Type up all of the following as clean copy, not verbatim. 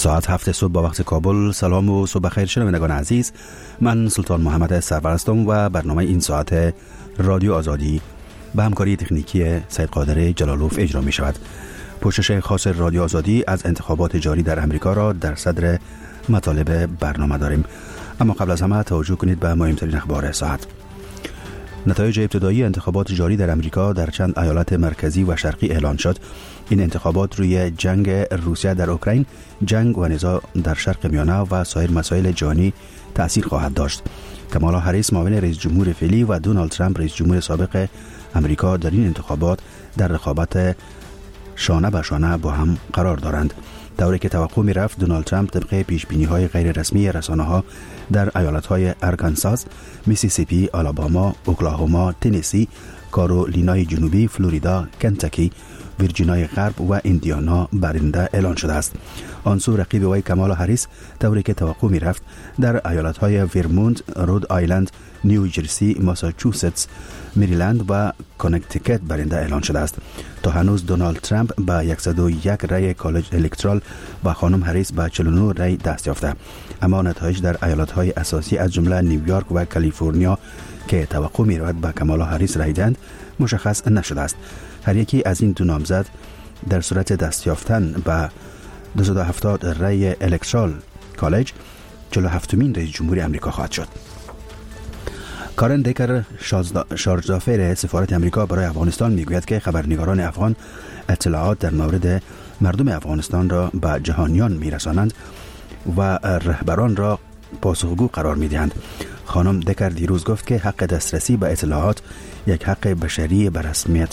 ساعت 7 صبح با وقت کابل. سلام و صبح خیر شنوندگان عزیز، من سلطان محمد سرپرستم و برنامه این ساعت رادیو آزادی به همکاری تکنیکی سید قادر جلالوف اجرا می شود. پوشش خاص رادیو آزادی از انتخابات جاری در امریکا را در صدر مطالب برنامه داریم، اما قبل از همه توجه کنید به مهمترین اخبار ساعت. نتایج ابتدایی انتخابات جاری در امریکا در چند ایالت مرکزی و شرقی اعلان شد. این انتخابات روی جنگ روسیه در اوکراین، جنگ و نزاع در شرق میانه و سایر مسائل جهانی تأثیر خواهد داشت. کامالا هریس معاون رئیس جمهور فعلی و دونالد ترامپ رئیس جمهور سابق امریکا در این انتخابات در رقابت شانه به شانه با هم قرار دارند. طوری که توقع می رفت دونالد ترامپ طبق پیش بینی های غیر رسمی رسانه ها در ایالت های آرکانساس، میسیسیپی، آلاباما، اوکلاهوما، تنسی، کارولینای جنوبی، فلوریدا، کنتاکی، ویرجینای غرب و ایندیانا برنده اعلان شده است. آنسو رقیب وی کامالا هریس طوری که توقع می رفت در ایالت های ورمونت، رود آیلند، نیوجرسی، ماساچوستس، مریلند و کانکتیکت برنده اعلان شده است. تا هنوز دونالد ترامپ به 101 رای کالج الکترال و خانم هریس به 49 رای دست یافته، اما نتایج در ایالت های اساسی از جمله نیویورک و کالیفرنیا که توقع می رود به کامالا هریس رای دهند مشخص نشده است. هر یکی از این دو نامزد در صورت دست یافتن به 270 رای الکترال کالج 47مین رئیس جمهوری امریکا خواهد شد. کارن دیکر شارژدافر سفارت امریکا برای افغانستان میگوید که خبرنگاران افغان اطلاعات در مورد مردم افغانستان را به جهانیان میرسانند و رهبران را پاسخگو قرار میدهند. خانم دیکر دیروز گفت که حق دسترسی به اطلاعات یک حق بشری به رسمیت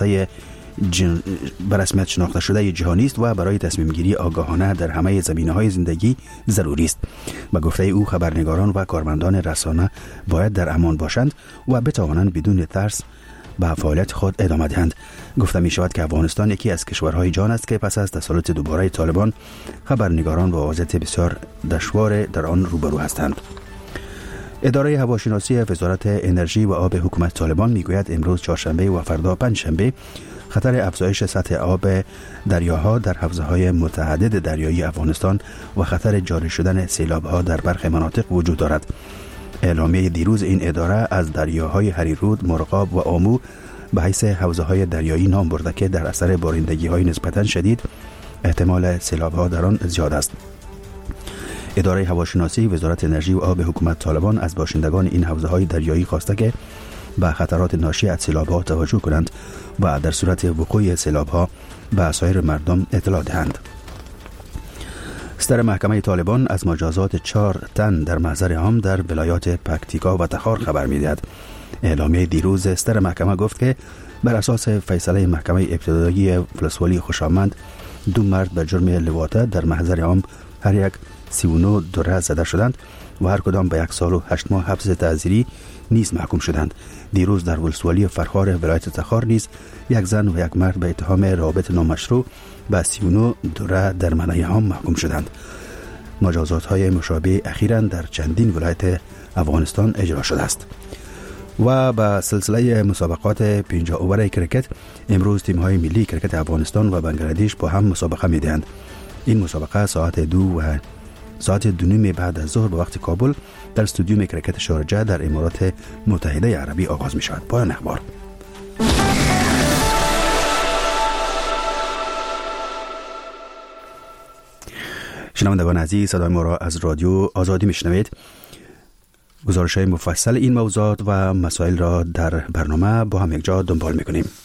شناخته شده جهانی است و برای تصمیم گیری آگاهانه در همه زمینه‌های زندگی ضروری است. به گفته او خبرنگاران و کارمندان رسانه باید در امان باشند و بتوانند بدون ترس به فعالیت خود ادامه دهند. گفته می شود که افغانستان یکی از کشورهای جهان است که پس از تسلط دوباره طالبان خبرنگاران با وضعیت بسیار دشوار در آن روبرو هستند. اداره هواشناسی وزارت انرژی و آب حکومت طالبان میگوید امروز چهارشنبه و فردا پنجشنبه خطر افزایش سطح آب دریاها در حوزه‌های متعدد دریایی افغانستان و خطر جاری شدن سیلاب‌ها در برخی مناطق وجود دارد. اعلامیه دیروز این اداره از دریاهای هریرود، مرغاب و آمو به حیث حوزه‌های دریایی نام برده که در اثر بارندگی‌های نسبتاً شدید احتمال سیلاب‌ها در آن زیاد است. اداره هواشناسی وزارت انرژی و آب حکومت طالبان از باشندگان این حوزه‌های دریایی خواسته که به خطرات ناشی از سیلاب‌ها توجه کنند و در صورت وقوع سیلاب‌ها به سایر مردم اطلاع دهند. صدر محکمه طالبان از مجازات 4 تن در محضر عام در ولایات پکتیکا و تخار خبر می‌دهد. اعلامیه دیروز صدر محکمه گفت که بر اساس فیصله محکمه ابتدایی ولسوالی خوشامند 2 مرد به جرم لواطه در محضر عام هر یک 39 دوره زده شدند و هر کدام به 1 سال و 8 ماه حبس تعزیری نیز محکوم شدند. دیروز در ولسوالی فرخار ولایت تخار نیز 1 زن و 1 مرد به اتهام روابط نامشروع به 39 دوره در منع عام محکوم شدند. مجازات های مشابه اخیراً در چندین ولایت افغانستان اجرا شده است. و به سلسله مسابقات 50 اوور کرکت امروز تیم های ملی کرکت افغانستان و بنگلادش با هم مسابقه می‌دهند. این مسابقه ساعت 2:02 بعد از ظهر به وقت کابل در استودیوم کرکت شارجه در امارات متحده عربی آغاز می شود. پایان اخبار. شنوندگان عزیز، صدای ما را از رادیو آزادی می شنوید. گزارش های مفصل این موضوعات و مسائل را در برنامه با هم یک جا دنبال می کنیم.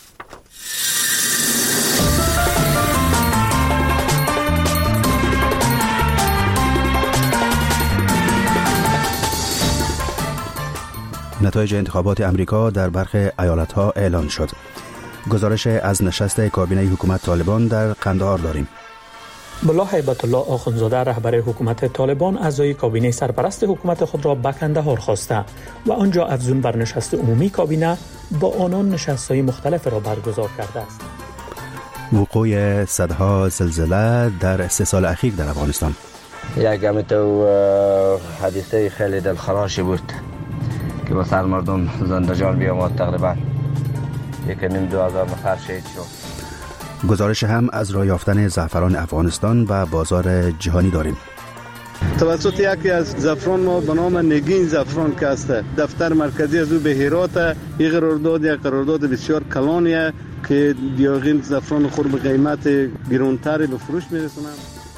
نتایج انتخابات امریکا در برخی ایالت‌ها اعلان شد. گزارش از نشست کابینه حکومت طالبان در قندهار داریم. ملا هیبت الله آخوندزاده رهبر حکومت طالبان اعضای کابینه سرپرست حکومت خود را به قندهار خواسته و آنجا افزون بر نشست عمومی کابینه با آنان نشست‌های مختلف را برگزار کرده است. وقوع صدها زلزله در 3 سال اخیر در افغانستان. یک حادثه خیلی دلخراشی بود که با سر مردم زنده جان بیامد. تقریبا 1,5-2,000 نفر شهید شد. گزارش هم از راه یافتن زعفران افغانستان و بازار جهانی داریم. توسط یکی از زعفران ما به نام نگین زعفران که است، دفتر مرکزی از او به هرات، یک قرارداد بسیار کلانیه که دیاغین زعفران خود به قیمت گرانتری به فروش میرسونن.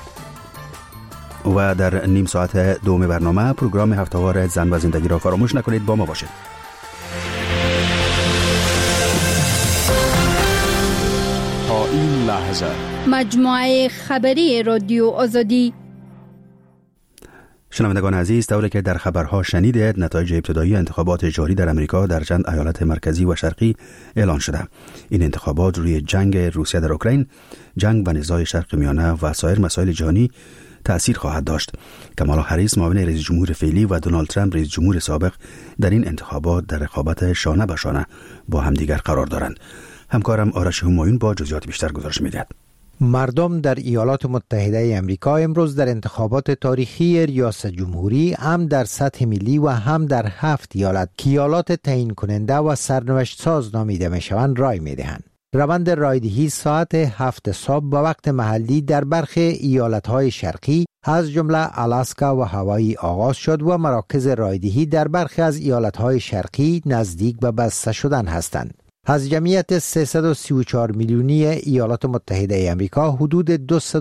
و در نیم ساعت دوم برنامه پروگرام هفته‌وار زن و زندگی را فراموش نکنید، با ما باشید. تا این لحظه مجموعه خبری رادیو آزادی. شنوندگان عزیز، طوری که در خبرها شنیدید، نتایج ابتدایی انتخابات جاری در امریکا در چند ایالت مرکزی و شرقی اعلان شده. این انتخابات روی جنگ روسیه در اوکراین، جنگ و نزاع شرق میانه و سایر مسائل جهانی تأثیر خواهد داشت. کامالا هریس معاون رئیس جمهور فعلی و دونالد ترامپ رئیس جمهور سابق در این انتخابات در رقابت شانه به شانه با همدیگر قرار دارند. همکارم آرش همایون با جزئیات بیشتر گزارش می‌دهد. مردم در ایالات متحده امریکا امروز در انتخابات تاریخی ریاست جمهوری هم در سطح ملی و هم در 7 ایالت که ایالات تعیین کننده و سرنوشت ساز نامیده میشوند رای میدهند. روند رایدهی ساعت 7 صبح به وقت محلی در برخی ایالت‌های شرقی از جمله آلاسکا و هاوایی آغاز شد و مراکز رایدهی در برخی از ایالت‌های شرقی نزدیک به بسته شدن هستند. از جمعیت 334 میلیونی ایالات متحده امریکا حدود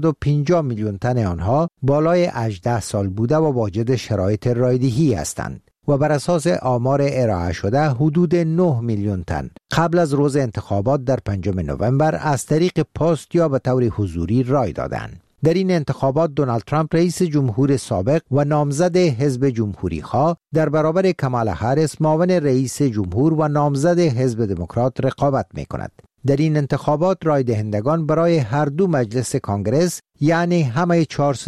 250 میلیون تن آنها بالای 18 سال بوده و واجد شرایط رایدهی هستند و بر اساس آمار ارائه شده حدود 9 میلیون تن قبل از روز انتخابات در 5 نوامبر از طریق پست یا به طور حضوری رای دادند. در این انتخابات دونالد ترامپ رئیس جمهور سابق و نامزد حزب جمهوری خواه در برابر کامالا هریس معاون رئیس جمهور و نامزد حزب دموکرات رقابت می‌کند. در این انتخابات رای دهندگان برای هر دو مجلس کانگرس یعنی همه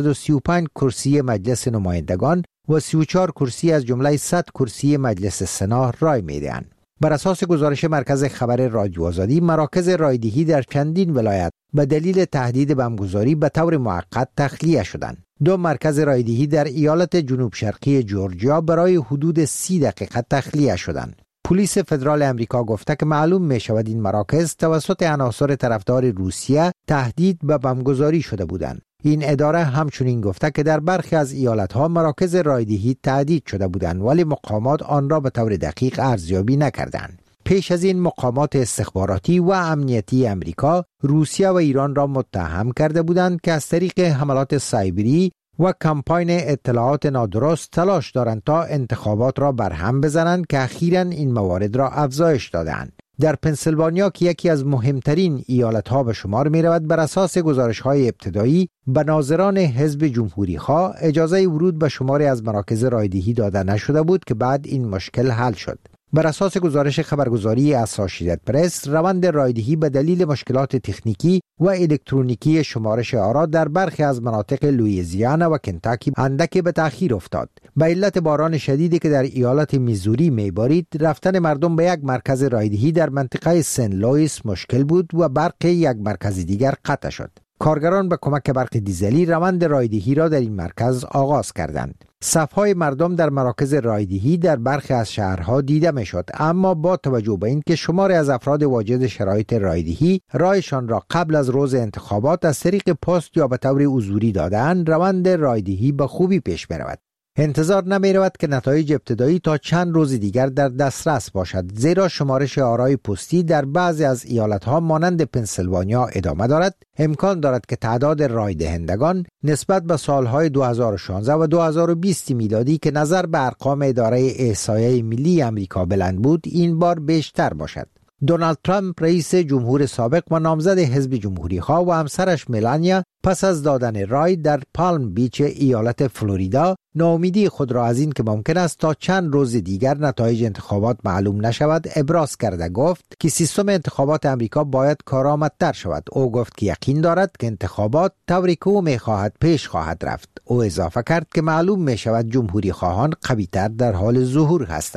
435 کرسی مجلس نمایندگان و 34 کرسی از جمله 100 کرسی مجلس سنا رای می‌دهند. بر اساس گزارش مرکز خبر رادیو آزادی، مراکز رایدهی در چندین ولایت به دلیل تهدید بمبگذاری به طور موقت تخلیه شدند. 2 مرکز رایدهی در ایالت جنوب شرقی جورجیا برای حدود 30 دقیقه تخلیه شدند. پلیس فدرال امریکا گفته که معلوم می شود این مراکز توسط عناصر طرفدار روسیه تهدید به بمبگذاری شده بودند. این اداره همچنین گفته که در برخی از ایالت‌ها مراکز رایدهی تهدید شده بودند ولی مقامات آن را به طور دقیق ارزیابی نکردند. پیش از این مقامات استخباراتی و امنیتی امریکا روسیه و ایران را متهم کرده بودند که از طریق حملات سایبری و کمپاین اطلاعات نادرست تلاش دارند تا انتخابات را برهم بزنند که اخیراً این موارد را افزایش دادند. در پنسیلوانیا که یکی از مهمترین ایالت‌ها به شمار می‌رود، بر اساس گزارش‌های ابتدایی به ناظران حزب جمهوری خواه اجازه ورود به شماری از مراکز رایدهی داده نشده بود که بعد این مشکل حل شد. بر اساس گزارش خبرگزاری اسوسییتد پرس، روند رایدهی به دلیل مشکلات تکنیکی و الکترونیکی شمارش آرا در برخی از مناطق لوئیزیانا و کنتاکی اندکی به تأخیر افتاد. به علت باران شدیدی که در ایالت میزوری میبارید، رفتن مردم به یک مرکز رایدهی در منطقه سن لوئیس مشکل بود و برق یک مرکز دیگر قطع شد. کارگران به کمک برق دیزلی روند رایدهی را در این مرکز آغاز کردند. صف‌های مردم در مراکز رایدهی در برخی از شهرها دیده میشد، اما با توجه به اینکه شماری از افراد واجد شرایط رایدهی رایشان را قبل از روز انتخابات از طریق پست یا به طور حضوری دادند، روند رایدهی به خوبی پیش می‌رود. انتظار نمی‌رود که نتایج ابتدایی تا چند روز دیگر در دسترس باشد، زیرا شمارش آرای پستی در بعضی از ایالت‌ها مانند پنسیلوانیا ادامه دارد. امکان دارد که تعداد رای دهندگان نسبت به سالهای 2016 و 2020 میلادی که نظر به ارقام اداره احصایه ملی امریکا بلند بود، این بار بیشتر باشد. دونالد ترامپ رئیس جمهور سابق و نامزد حزب جمهوری خواه و همسرش ملانیا پس از دادن رای در پالم بیچ ایالت فلوریدا ناامیدی خود را از این که ممکن است تا چند روز دیگر نتایج انتخابات معلوم نشود ابراز کرده. گفت که سیستم انتخابات امریکا باید کارآمدتر شود. او گفت که یقین دارد که انتخابات طوری که او می‌خواهد پیش خواهد رفت. او اضافه کرد که معلوم می‌شود جمهوری خواهان قوی‌تر در حال ظهور هستند.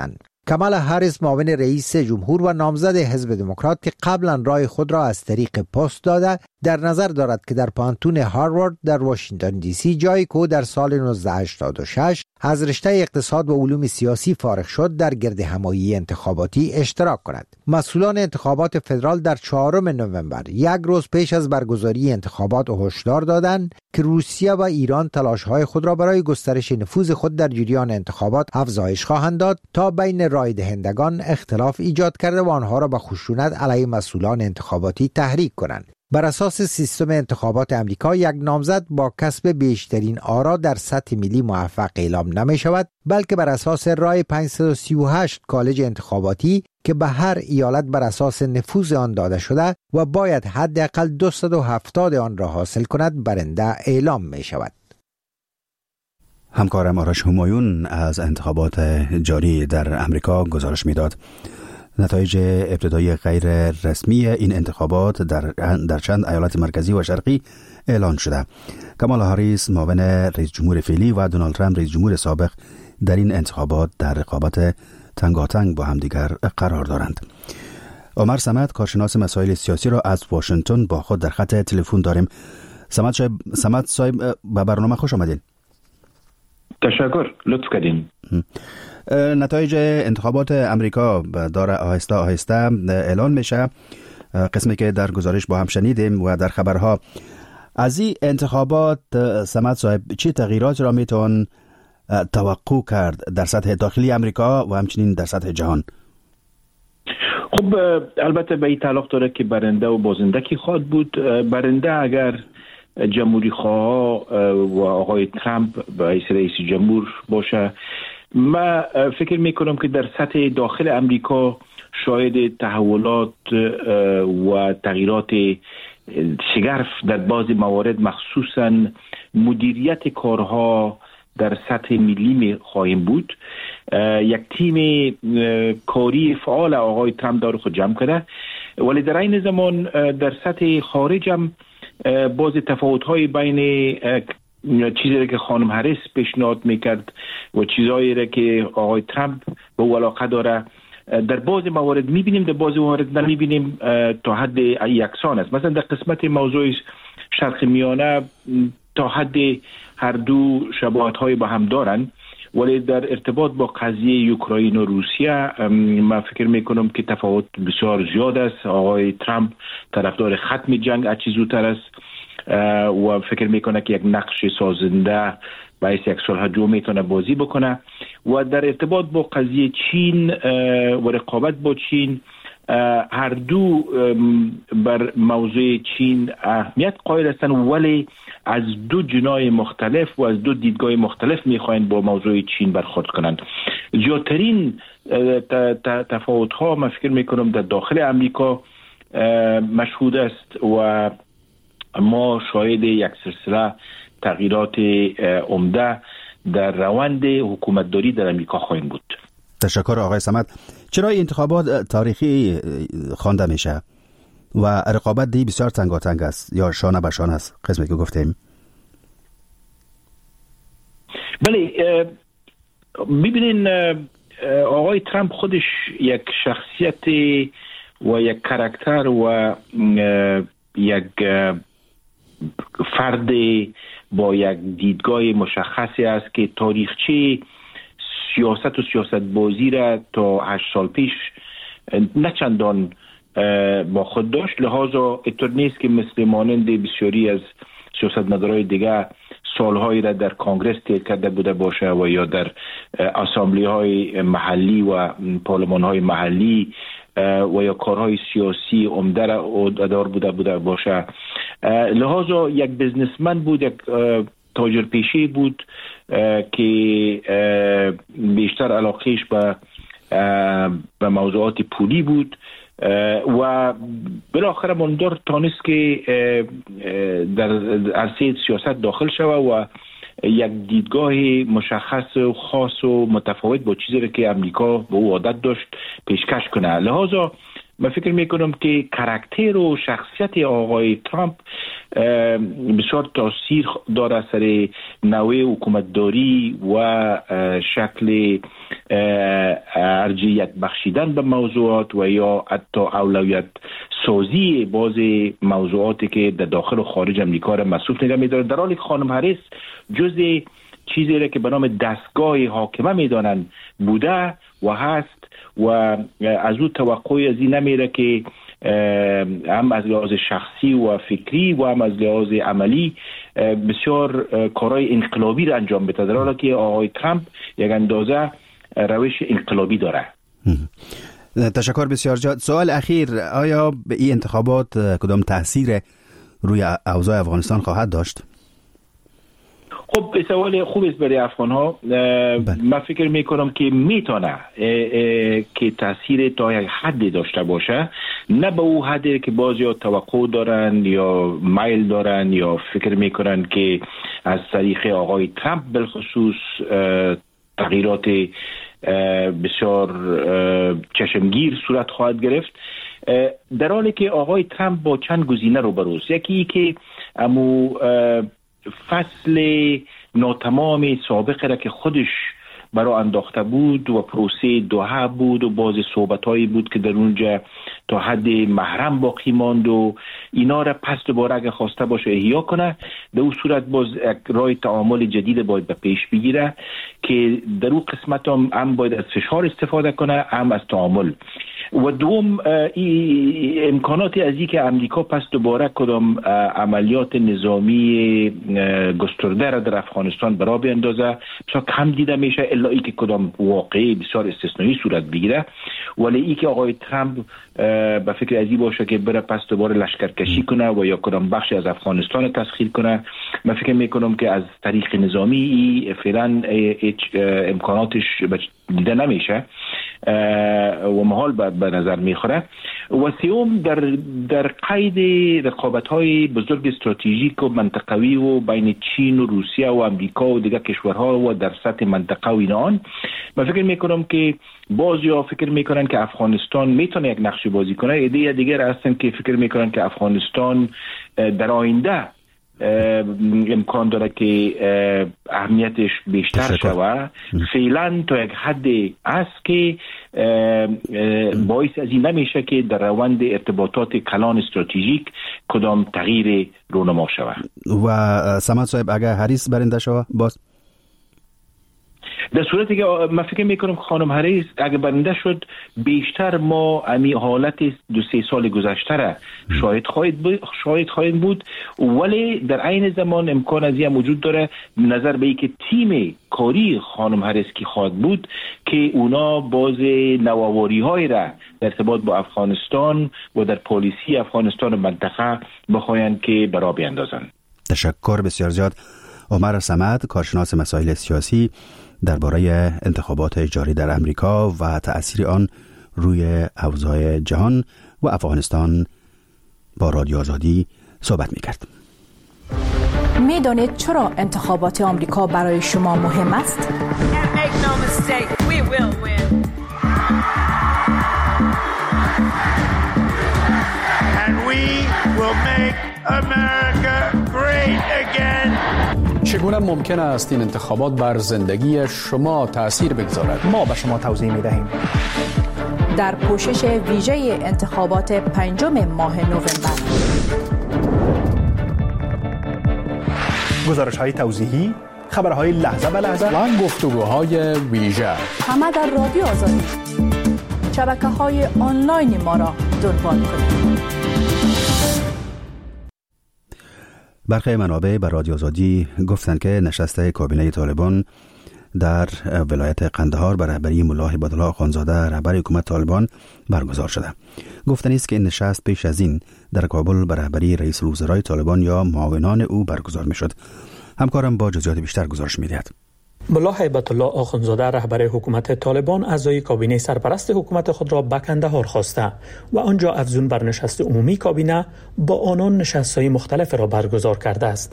کامالا هریس معاون رئیس جمهور و نامزد حزب دموکرات که قبلا رای خود را از طریق پست داده در نظر دارد که در پانتون هاروارد در واشنگتن دی سی جایی که در سال 1986 از رشته اقتصاد و علوم سیاسی فارغ شد در گرد همایی انتخاباتی اشتراک کند. مسئولان انتخابات فدرال در 4 نوامبر یک روز پیش از برگزاری انتخابات هشدار دادند که روسیه و ایران تلاش‌های خود را برای گسترش نفوذ خود در جریان انتخابات افزایش خواهند داد تا بین رای دهندگان اختلاف ایجاد کرده و آنها را به خشونت علیه مسئولان انتخاباتی تحریک کنند. بر اساس سیستم انتخابات امریکا یک نامزد با کسب بیشترین آرا در سطح ملی موفق اعلام نمی شود، بلکه بر اساس رای 538 کالج انتخاباتی که به هر ایالت بر اساس نفوذ آن داده شده و باید حداقل 270 آن را حاصل کند برنده اعلام می شود. همکارم آرش همایون از انتخابات جاری در امریکا گزارش میداد. نتایج ابتدایی غیر رسمی این انتخابات در چند ایالت مرکزی و شرقی اعلان شده. کامالا هریس معاون رئیس جمهور فعلی و دونالد ترامپ رئیس جمهور سابق در این انتخابات در رقابت تنگاتنگ با همدیگر قرار دارند. عمر صمد کارشناس مسائل سیاسی را از واشنگتن با خود در خط تلفن داریم. صمد صاحب به برنامه خوش آمدین. تشکر، لطف کردین. نتایج انتخابات امریکا داره آهسته آهسته اعلان میشه، قسمی که در گزارش با هم شنیدیم و در خبرها. از این انتخابات صمد صاحب چه تغییرات را میتون توقع کرد در سطح داخلی امریکا و همچنین در سطح جهان؟ خب البته به این تعلق داره که برنده و بازنده کی خواهد بود. برنده اگر جمهوری خواه و آقای ترامپ به حیث رئیس جمهور باشه، من فکر میکنم که در سطح داخل امریکا شاید تحولات و تغییرات شگرف در بعضی موارد، مخصوصا مدیریت کارها در سطح ملی خواهیم بود. یک تیم کاری فعال آقای ترامپ داره خود جمع کرده، ولی در این زمان در سطح خارج هم باز تفاوت‌های بین چیزی که خانم هریس پیشنهاد میکرد و چیزایی که آقای ترامپ به او علاقه داره در بعضی موارد میبینیم، در بعضی موارد نمیبینیم تا حد یکسان است. مثلا در قسمت موضوع شرق میانه تا حد هر دو شباهت‌های با هم دارن، ولی در ارتباط با قضیه اوکراین و روسیه من فکر میکنم که تفاوت بسیار زیاد است. آقای ترامپ طرفدار ختم جنگ از چه زودتر است و فکر میکنه که یک نقش سازنده باعث یک صلح جو میتونه بازی بکنه و در ارتباط با قضیه چین و رقابت با چین هر دو بر موضوع چین اهمیت قائل هستند، ولی از دو جناح مختلف و از دو دیدگاه مختلف میخواین با موضوع چین برخورد کنند. زیادترین تفاوت ها من فکر میکنم در داخل امریکا مشهود است و ما شاهد یک سلسله تغییرات عمده در روند حکومتداری در امریکا خواهیم بود. تشکر آقای صمد. چرا این انتخابات تاریخی خوانده میشه و رقابت دی بسیار تنگاتنگ است یا شانه به شانه است قسمی که گفتیم؟ بله، ببینین آقای ترامپ خودش یک شخصیت و یک کاراکتر و یک فرد با یک دیدگاه مشخصی است که تاریخچه سیاست و سیاست بازی را تا 8 سال پیش نه چندان با خود داشت، لحاظا اینطور نیست که مثل مانند بسیاری از سیاستمدارای دیگه سالهایی را در کانگرس طی کرده بوده باشه و یا در اسامبلی های محلی و پارلمان های محلی و یا کارهای سیاسی عمده را ادار بوده باشه. لحاظا یک بزنسمن بود، یک تاجر پیشی بود که بیشتر علاقهش به موضوعات پولی بود و بالاخره ماندار تانست که در عرصه سیاست داخل شود و یک دیدگاه مشخص و خاص و متفاوت با چیزی که امریکا به او عادت داشت پیشکش کنه. لحاظا من فکر میکنم که کاراکتر و شخصیت آقای ترامپ بسیار تاثیر داره سر نوع حکومتداری و شکل ارجحیت بخشیدن به موضوعات و یا حتی اولویت سازی باز موضوعاتی که در داخل و خارج امریکا را مصروف نگه می‌داره، در حالی که خانم هریس جز چیزی را که به نام دستگاه حاکمه میدانند بوده و هست و از او توقعی از این نمیره که هم از لحاظ شخصی و فکری و هم از لحاظ عملی بسیار کارهای انقلابی را انجام بده، در حالی که آقای ترامپ یک اندازه روش انقلابی داره. تشکر بسیار جاد. سوال اخیر، آیا به این انتخابات کدام تاثیر روی اوضاع افغانستان خواهد داشت؟ خب سوال خوب است برای افغان ها. من فکر میکنم که میتونه که تاثیر تا یک حدی داشته باشه، نه به او حدی که بعضی ها توقع دارن یا میل دارن یا فکر میکنن که از طریق آقای ترامپ بالخصوص تغییرات بسیار چشمگیر صورت خواهد گرفت، در حالی که آقای ترامپ با چند گزینه روبروست. یکی که امو فصل ناتمام سابقه را که خودش برای انداخته بود و پروسه دوحه بود و باز صحبت‌هایی بود که در اونجا تا حد محرم باقی ماند و اینا را پس دوباره اگه خواسته باشه احیا کنه، در اون صورت باز راه تعامل جدید باید به پیش بگیره که در اون قسمت هم باید از فشار استفاده کنه، هم از تعامل. و دوم امکاناتی از این که امریکا پس دوباره کدام عملیات نظامی گسترده را در افغانستان برا بیندازه بسیار کم دیده میشه، الا ای که کدام واقعی بسیار استثنایی صورت بگیره. ولی ای که آقای ترامپ به فکر از این باشه که بره پس دوباره لشکرکشی کنه و یا کدام بخشی از افغانستان تسخیر کنه، من فکر میکنم که از طریق نظامی فعلا امکاناتش دیده نمیشه و محال به نظر میخوره. و سوم در قید رقابت‌های بزرگ استراتژیک و منطقوی و بین چین و روسیه و امریکا و دیگر کشورها و در سطح منطقه و اینان، من فکر میکنم که بعضی‌ها فکر میکنن که افغانستان میتونه یک نقش بازی کنه، ایده دیگر هستن که فکر میکنن که افغانستان در آینده امکان داره که اهمیتش بیشتر شود. فعلا تا یک حدی است که باعث از این نمیشه که در روند ارتباطات کلان استراتژیک کدام تغییر رونما شود. و صمد صاحب اگر هریس برنده شود باز در صورتی که من فکر میکنم خانم هریس اگه برنده شد بیشتر ما امی حالت 2-3 سال گذشته را شاهد خواهید بود، ولی در عین زمان امکان از این وجود داره نظر به اینکه تیم کاری خانم هریس کی خواهد بود که اونا باز نوآوری های را در ارتباط با افغانستان و در پالیسی افغانستان و منطقه بخواهند که برا بیاندازند. تشکر بسیار زیاد. عمر صمد، کارشناس مسائل سیاسی، درباره انتخابات جاری در امریکا و تأثیر آن روی اوضاع جهان و افغانستان با رادیو آزادی صحبت می‌کرد. می‌دانید چرا انتخابات آمریکا برای شما مهم است؟ چگونه ممکن است این انتخابات بر زندگی شما تأثیر بگذارد؟ ما به شما توضیح می‌دهیم. در پوشش ویژه انتخابات 5 ماه نوامبر، گزارش‌های توضیحی، خبرهای لحظه به لحظه و گفتگوهای ویژه، همه در رادیو آزادی. شبکه‌های آنلاین ما را دنبال کنید. برخی منابع بر رادیو آزادی گفتند که نشست کابینه طالبان در ولایت قندهار بر رهبری ملا هیبت الله آخوندزاده رهبر حکومت طالبان برگزار شده. گفتنی است که این نشست پیش از این در کابل بر رهبری رئیس الوزرای طالبان یا معاونان او برگزار می‌شد. همکارم با جزئیات بیشتر گزارش می‌دهد. ملا هیبت الله آخوندزاده رهبر حکومت طالبان اعضای کابینه سرپرست حکومت خود را به کندهار خواسته و آنجا افزون بر نشست عمومی کابینه با آنان نشست‌های مختلف را برگزار کرده است.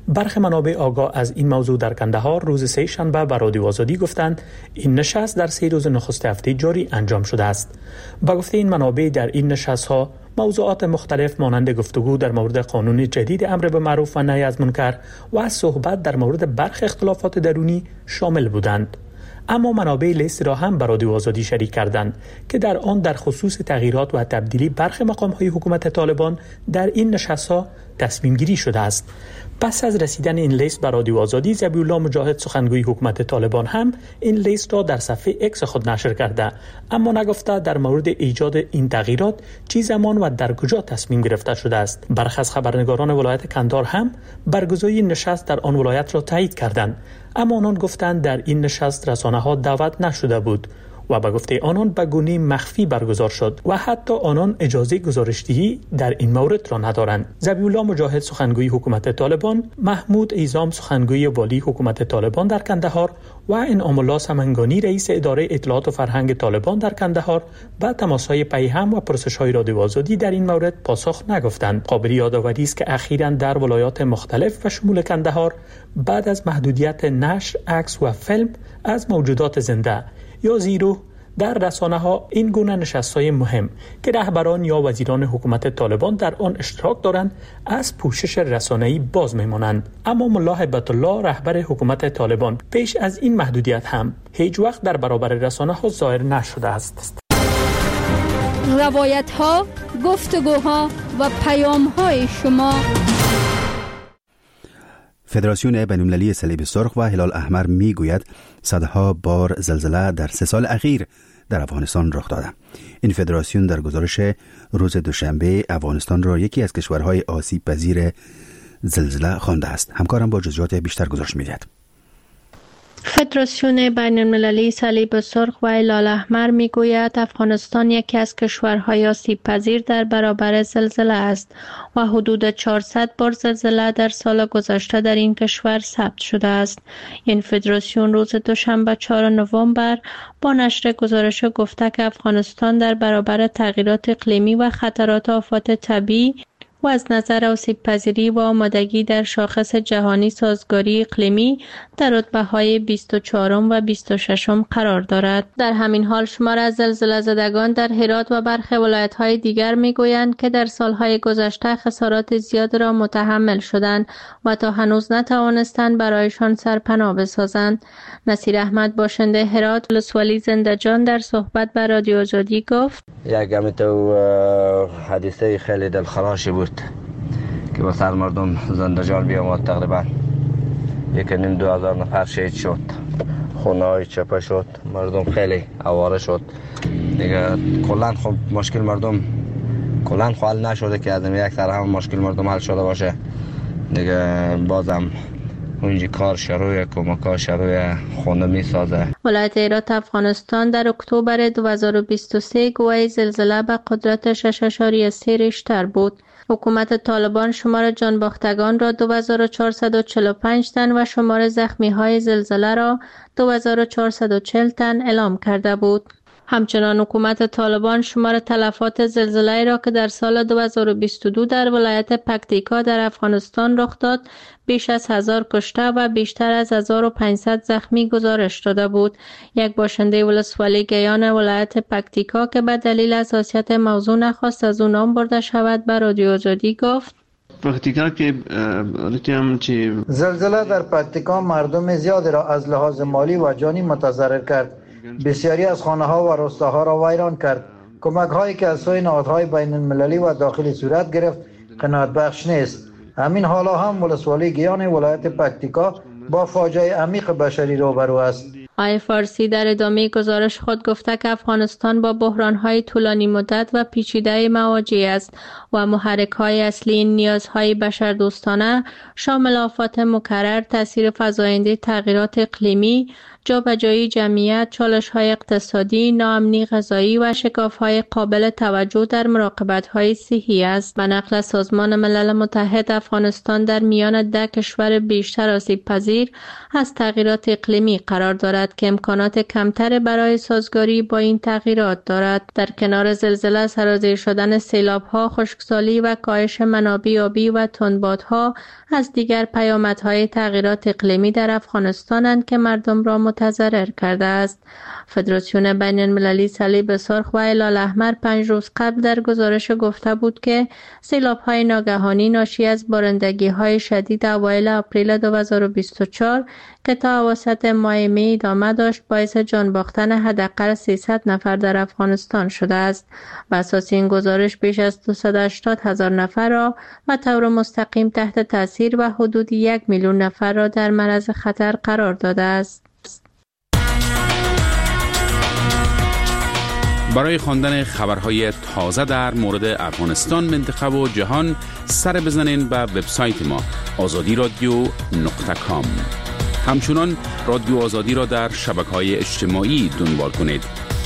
برخی منابع آگاه از این موضوع در کندهار روز سه شنبه به رادیو آزادی گفتند این نشست در 3 روز نخست هفته جاری انجام شده است. با گفته این منابع در این نشست‌ها موضوعات مختلف مانند گفتگو در مورد قانون جدید امر به معروف و نهی از منکر و صحبت در مورد برخی اختلافات درونی شامل بودند. اما منابع لیست را هم بر رادیو آزادی شریک کردند که در آن در خصوص تغییرات و تبدیلی برخی مقام‌های حکومت طالبان در این نشست‌ها تصمیم گیری شده است. پس از رسیدن این لیست بر رادیو آزادی، ذبیح الله مجاهد سخنگوی حکومت طالبان هم این لیست را در صفحه اکس خود نشر کرده، اما نگفته در مورد ایجاد این تغییرات چه زمان و در کجا تصمیم گرفته شده است. برخی از خبرنگاران ولایت کندهار هم برگزاری نشست در آن ولایت را تایید کردند، اما آنان گفتند در این نشست رسانه‌ها دعوت نشده بود و به گفته آنان به گونه مخفی برگزار شد و حتی آنان اجازه گزارش‌دهی در این مورد را ندارند. ذبیح الله مجاهد سخنگوی حکومت طالبان، محمود ایزام سخنگوی والی حکومت طالبان در کندهار و انعام الله سمنگانی رئیس اداره اطلاعات و فرهنگ طالبان در کندهار به تماس‌های پیهم و پرسش‌های رادیو آزادی در این مورد پاسخ نگفتند. قابل یادآوری است که اخیراً در ولایات مختلف و شمول کندهار بعد از محدودیت نشر، عکس و فیلم از موجودات زنده یا زیرو در رسانه‌ها این گونه نشست‌های مهم که رهبران یا وزیران حکومت طالبان در آن اشتراک دارند از پوشش رسانه‌ای باز می‌مانند. اما ملا هیبت الله رهبر حکومت طالبان پیش از این محدودیت هم هیچ وقت در برابر رسانه‌ها ظاهر نشده است. روایت‌ها، گفتگوها و پیام‌های شما. فدراسیون بین‌المللی صلیب سرخ و هلال احمر میگوید صدها بار زلزله در 3 سال اخیر در افغانستان رخ داده. این فدراسیون در گزارش روز دوشنبه افغانستان را یکی از کشورهای آسیب پذیر زلزله خوانده است. همکارم با جزئیات بیشتر گزارش می‌دهد. فدراسیون بین‌المللی صلیب سرخ و هلال احمر میگوید افغانستان یکی از کشورهای آسیب پذیر در برابر زلزله است و حدود 400 بار زلزله در سال گذشته در این کشور ثبت شده است. این فدراسیون روز دوشنبه 4 نوامبر با نشر گزارش گفته که افغانستان در برابر تغییرات اقلیمی و خطرات آفات طبیعی و از نظر آسیب پذیری و آمادگی در شاخص جهانی سازگاری اقلیمی در رتبه‌های 24م و 26م قرار دارد. در همین حال شمار از زلزله زدگان در هرات و برخی ولایت‌های دیگر می‌گویند که در سال‌های گذشته خسارات زیاد را متحمل شدند و تا هنوز نتوانستند برایشان سرپناه بسازند. نصیر احمد باشنده هرات ولسوالی زنده‌جان در صحبت با رادیو آزادی گفت: یک تو حادثه خیلی دلخراشی بود که با سر مردم زنده‌جان بیامد. تقریبا 1,500 نفر شهید شد، خونه‌های چپه شد، مردم خیلی آواره شد دیگه. کلا خب مشکل مردم کلا حل نشده که از یک طرف هم مشکل مردم حل شده باشه دیگه. بازم اونجا کار شروع کمک‌ها شروع خونه می‌سازه. ولایت هرات افغانستان در اکتبر 2023 گواهی زلزله به قدرت 6.3 ریشتر بود. حکومت طالبان شمار جانباختگان را 2445 تن و شمار زخمی‌های زلزله را 2440 تن اعلام کرده بود. همچنان حکومت طالبان شمار تلفات زلزله را که در سال 2022 در ولایت پکتیکا در افغانستان رخ داد بیش از 1000 کشته و بیشتر از 1500 زخمی گزارش داده بود. یک باشنده ولسوالی گیان ولایت پکتیکا که به دلیل حساسیت موضوع نخواست از او نام برده شود به رادیو آزادی گفت: پکتیکا که زلزله در پکتیکا مردم زیادی را از لحاظ مالی و جانی متضرر کرد. بسیاری از خانه‌ها و روستاها را ویران کرد. کمک‌هایی که از سوی نهادهای بین‌المللی و داخلی صورت گرفت قناعت بخش نیست. همین حالا هم ولسوالی گیان ولایت پکتیکا با فاجعه عمیق بشری روبرو است. آقای فارسی در ادامه گزارش خود گفته که افغانستان با بحران‌های طولانی مدت و پیچیده مواجه است و محرک‌های اصلی این نیازهای بشردوستانه شامل آفات مکرر، تاثیر فزاینده تغییرات اقلیمی، جابجایی جمعیت، چالش‌های اقتصادی، ناامنی غذایی و شکاف‌های قابل توجه در مراقبت‌های صحی است. به نقل از سازمان ملل متحد، افغانستان در میان 10 کشور بیشتر آسیب‌پذیر از تغییرات اقلیمی قرار دارد که امکانات کمتر برای سازگاری با این تغییرات دارد. در کنار زلزله، سرازیر شدن سیلاب‌ها، خشکسالی و کاهش منابع آبی و تندبادها از دیگر پیامدهای تغییرات اقلیمی در افغانستانند که مردم را متضرر کرده است. فدراسیون بین المللی صلیب سرخ و هلال احمر 5 روز قبل در گزارش گفته بود که سیلاب‌های ناگهانی ناشی از بارندگی‌های شدید اوایل آپریل 2024 که تا اواسط ماه می ادامه داشت باعث جان باختن حداقل 300 نفر در افغانستان شده است. بر اساس این گزارش بیش از 280,000 نفر را به طور مستقیم تحت تاثیر و حدود 1 میلیون نفر را در معرض خطر قرار داده است. برای خواندن خبرهای تازه در مورد افغانستان، منطقه و جهان سر بزنین به وبسایت ما azadiradio.com. همچنان رادیو آزادی را در شبکه‌های اجتماعی دنبال کنید.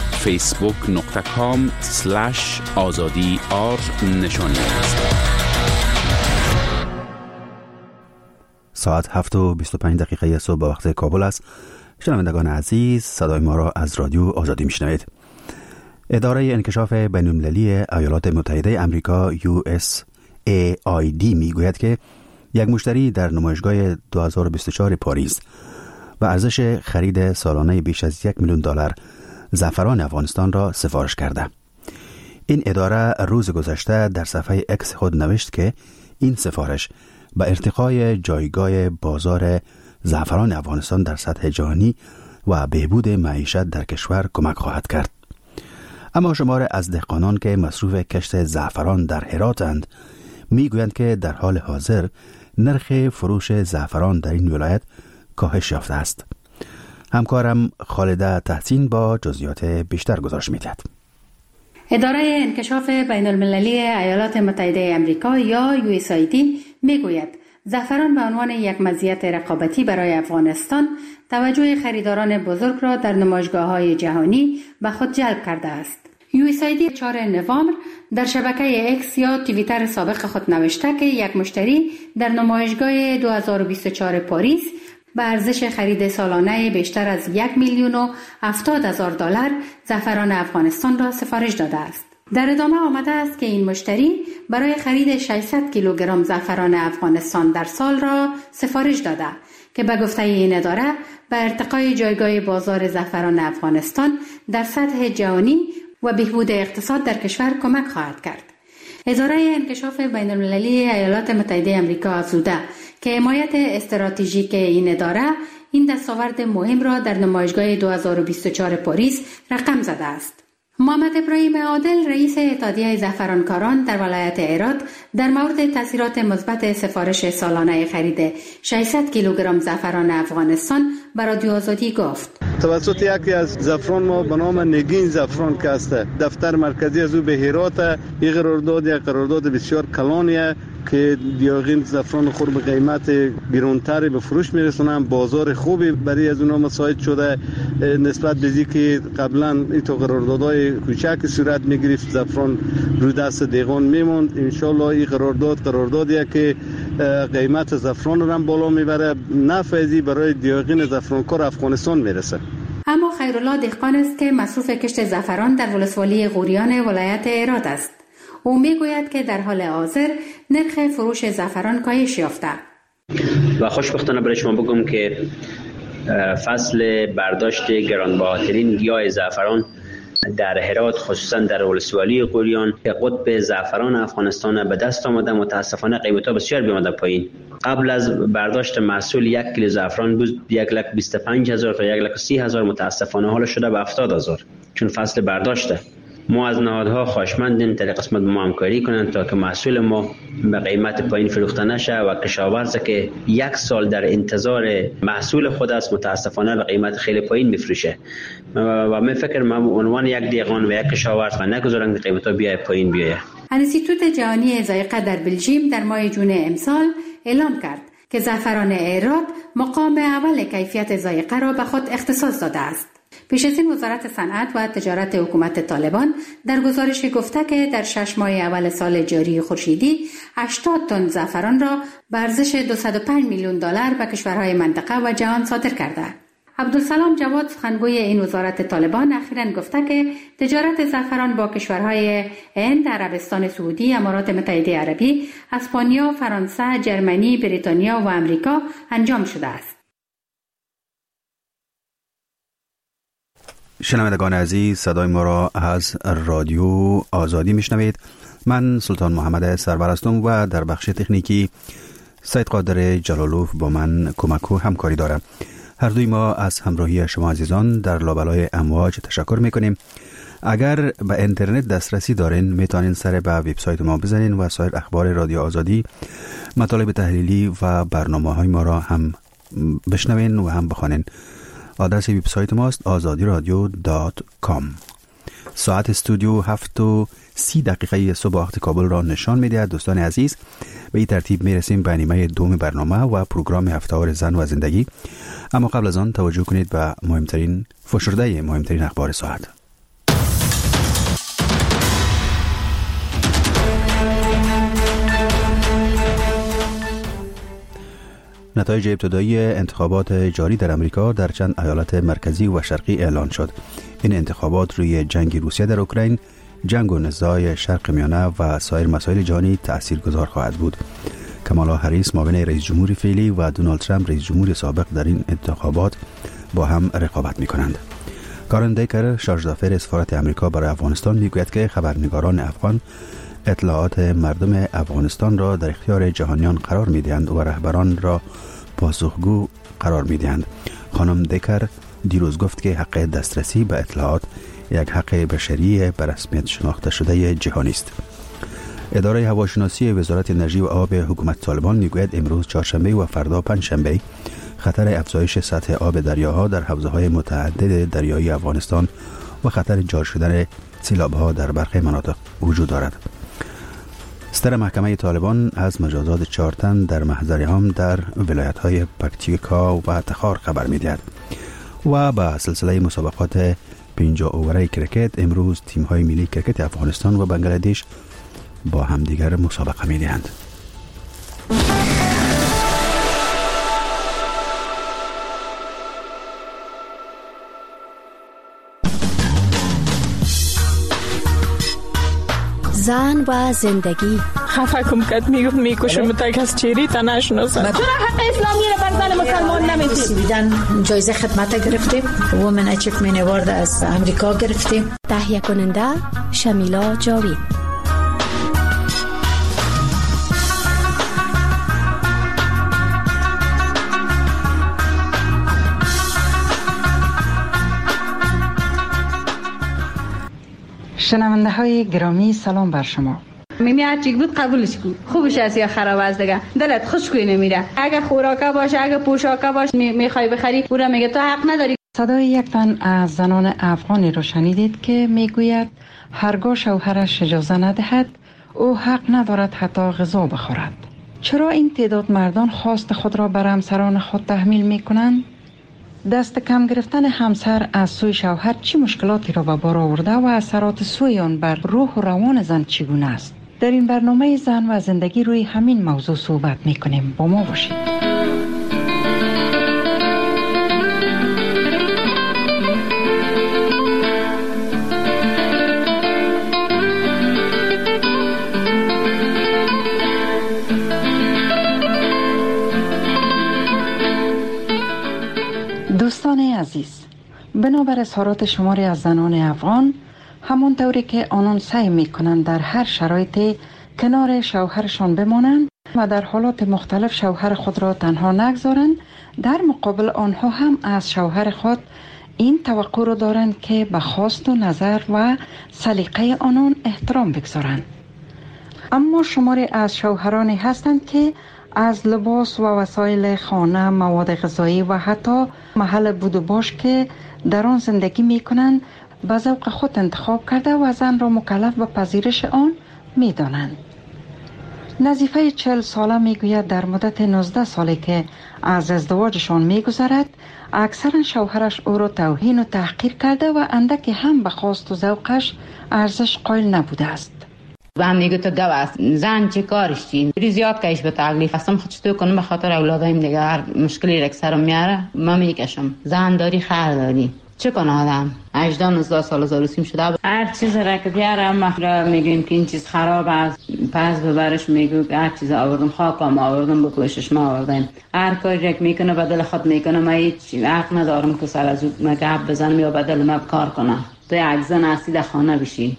facebook.com/azadi_r نشانی است. ساعت 7:25 صبح به وقت کابل است. شنوندگان عزیز، صدای ما را از رادیو آزادی میشنوید. اداره انکشاف بین‌المللی ایالات متحده آمریکا USAID میگوید که یک مشتری در نمایشگاه 2024 پاریس و ارزش خرید سالانه بیش از $1 میلیون زعفران افغانستان را سفارش کرده. این اداره روز گذشته در صفحه اکس خود نوشت که این سفارش به ارتقای جایگاه بازار زعفران افغانستان در سطح جهانی و بهبود معیشت در کشور کمک خواهد کرد. اما شمار از دهقانان که مصروف کشت زعفران در هراتند میگویند که در حال حاضر نرخ فروش زعفران در این ولایت کاهش یافته است. همکارم خالده تحسین با جزئیات بیشتر گزارش می‌دهد. اداره انکشاف بین المللی ایالات متحده آمریکا یا USAID میگوید زعفران به عنوان یک مزیت رقابتی برای افغانستان توجه خریداران بزرگ را در نمایشگاه‌های جهانی به خود جلب کرده است. USAID 4 نوامبر در شبکه اکس یا توییتر سابق خود نوشته که یک مشتری در نمایشگاه 2024 پاریس به ارزش خرید سالانه بیشتر از $1,070,000 زعفران افغانستان را سفارش داده است. در ادامه آمده است که این مشتری برای خرید 600 کیلوگرم زعفران افغانستان در سال را سفارش داده که به گفته این اداره به ارتقای جایگاه بازار زعفران افغانستان در سطح جهانی و بهبود اقتصاد در کشور کمک خواهد کرد. اداره انکشاف بین المللی ایالات متحده آمریکا افزوده که حمایت استراتژیک این اداره این دستاورد مهم را در نمایشگاه 2024 پاریس رقم زده است. محمد ابراهیم عادل رئیس اتحادیه زعفرانکاران در ولایت هرات در مورد تاثیرات مثبت سفارش سالانه خرید 600 کیلوگرم زعفران افغانستان بر رادیو آزادی گفت: توسط یکی از زعفران ما به نام نگین زعفران که است، دفتر مرکزی از او به هرات، یک قرارداد بسیار کلانیه که دیاغین زعفران خود به قیمت گرانتری به فروش میرسونن. بازار خوبی برای از اونها مساعد شده نسبت به اینکه قبلا این تو قراردادهای کوچک صورت میگرفت، زعفران رو دست دیگان میموند. ان شاء الله این قراردادیه که قیمت زعفران رو هم بالا میبره، نفعی برای دیاغین زعفرانکار افغانستان میرسه. اما خیرالله دهقان است که مصروف کشت زعفران در ولسوالی غوریان ولایت هرات است. او میگوید که در حال حاضر نرخ فروش زعفران کاهش یافته و خوشبختانه برای شما بگم که فصل برداشت گرانبهاترین گیاه زعفران در هرات خصوصا در ولسوالی غوریان که قطب زعفران افغانستان به دست آمده، متاسفانه قیمت‌ها بسیار بیامده پایین. قبل از برداشت محصول 1 کیلو زعفران بود 1,25,000 تا 1,30,000، متاسفانه حالا شده به 70,000 چون فصل برداشته. ما از نهادها خواهشمندیم در قسمت ما همکاری کنند تا که محصول ما به قیمت پایین فروخته نشه و کشاورزی که 1 سال در انتظار محصول خود است متاسفانه به قیمت خیلی پایین میفروشه و من فکر ما به عنوان یک دیگان و یک کشاورز و نگذارند که قیمت‌ها بیای پایین بیایه. انستیتوت جهانی ذائقه در بلژیم در ماه جون امسال اعلام کرد که زعفران هرات مقام اول کیفیت ذائقه را به خود اختصاص داده است. پیش از این وزارت صنعت و تجارت حکومت طالبان در گزارش گفته که در 6 ماه اول سال جاری خورشیدی 80 تن زعفران را به ارزش 205 میلیون دلار به کشورهای منطقه و جهان صادر کرده. عبدالسلام جواد سخنگوی این وزارت طالبان اخیراً گفته که تجارت زعفران با کشورهای هند، عربستان سعودی، امارات متحده عربی، اسپانیا، فرانسه، جرمنی، بریتانیا و امریکا انجام شده است. شنوندگان عزیز، صدای ما را از رادیو آزادی میشنوید. من سلطان محمد سرور هستم و در بخش تکنیکی سید قادر جلالوف با من کمک و همکاری دارم. هر دوی ما از همراهی شما عزیزان در لابلای امواج تشکر میکنیم. اگر به اینترنت دسترسی دارین میتونین سر به وبسایت ما بزنین و سایر اخبار رادیو آزادی، مطالب تحلیلی و برنامه‌های ما را هم بشنوین و هم بخوانین. آدرس وبسایت ماست azadiradyo.com. ساعت استودیو 7:30 صبح وقت کابل را نشان می‌دهد. دوستان عزیز، به این ترتیب میرسیم به نیمه دوم برنامه و پروگرام هفته‌وار زن و زندگی. اما قبل از آن توجه کنید به مهمترین اخبار ساعت. نتایج ابتدایی انتخابات جاری در امریکا در چند ایالت مرکزی و شرقی اعلان شد. این انتخابات روی جنگ روسیه در اوکراین، جنگ و نزاع شرق میانه و سایر مسائل جهانی تاثیرگذار خواهد بود. کامالا هریس معاون رئیس جمهور فعلی و دونالد ترامپ رئیس جمهور سابق در این انتخابات با هم رقابت می‌کنند. کارن دیکر، شارژ دافر سفارت امریکا برای افغانستان میگوید که خبرنگاران افغان اطلاعات مردم افغانستان را در اختیار جهانیان قرار می‌دهند و رهبران را پاسخگو قرار می‌دهند. خانم دیکر دیروز گفت که حق دسترسی به اطلاعات یک حق بشری به رسمیت شناخته شده جهانی است. اداره هواشناسی وزارت انرژی و آب حکومت طالبان میگوید امروز چهارشنبه و فردا پنجشنبه خطر افزایش سطح آب دریاها در حوزه‌های متعدد دریایی افغانستان و خطر جاری شدن سیلاب‌ها در برخی مناطق وجود دارد. صدر محکمه طالبان از مجازات 4 تن در محضر هم در ولایت‌های پکتیکا و تخار خبر می‌دهد. و با سلسله مسابقات 50 اووره کرکت امروز تیم‌های ملی کرکت افغانستان و بنگلادش با همدیگر مسابقه می‌دهند. زن و زندگی. خفه کم کت میکشم تا کس چیری تا نشناسم. چرا حق اسلامی را بر زن مسلمان نمیدید؟ دیدن جایزه خدمت گرفتیم. وومن اچیومنت اوارد از امریکا گرفتیم. تهیه کننده شمیلا جاوید. شنونده های گرامی، سلام بر شما. میمی هرچی بود قبولش کن، خوبش است یا خراب است دیگه، دلت خوشگوی نمیره. اگه خوراکه باشه، اگه پوشاکه باشه میخوای بخری، او را میگه تو حق نداری. صدای یک تن از زنان افغانی رو شنیدید که میگوید هرگاه شوهرش اجازه ندهد او حق ندارد حتی غذا بخورد. چرا این تعداد مردان خواست خود را بر همسران خود تحمیل میکنند؟ دست کم گرفتن همسر از سوی شوهر چه مشکلاتی را به بار آورده و اثرات سوی آن بر روح و روان زن چگونه است؟ در این برنامه زن و زندگی روی همین موضوع صحبت میکنیم. با ما باشید. دوستان عزیز، بنابر اظهارات شماری از زنان افغان، همون طوری که آنان سعی میکنند در هر شرایطی کنار شوهرشان بمانند و در حالات مختلف شوهر خود را تنها نگذارند، در مقابل آنها هم از شوهر خود این توقع را دارند که به خواست و نظر و سلیقه آنان احترام بگذارند. اما شماری از شوهرانی هستند که از لباس و وسایل خانه، مواد غذایی و حتی محل بود و باش که در آن زندگی می کنند به ذوق خود انتخاب کرده و زن را مکلف به پذیرش آن می دانند. نظیفه 40 ساله میگوید در مدت 19 سالی که از ازدواجشان میگذرد اکثرا شوهرش او را توهین و تحقیر کرده و اندکی هم به خواست و ذوقش ارزش قائل نبوده است. زن میگه تو گو است، زن چه کارش چی؟ زیاد کش به تکلیف هستم خود چطور کنم به خاطر اولادایم دیگه هر مشکلی رک سرم میاره من میکشم. زن داری خر داری چه کنه آدم 18-19 سال زاروسیم شده هر چیز را که بیاره ما میگیم که این چیز خراب است پس ببرش میگو هر چیز آوردم خاکم آوردم بکشش ما آوردم هر کاری که میکنه بدل خود میکنه ما هیچ حق ندارم که سر از اون گپ بزنم یا بدل ما کار کنم تو یک زن هستی در خانه بشی.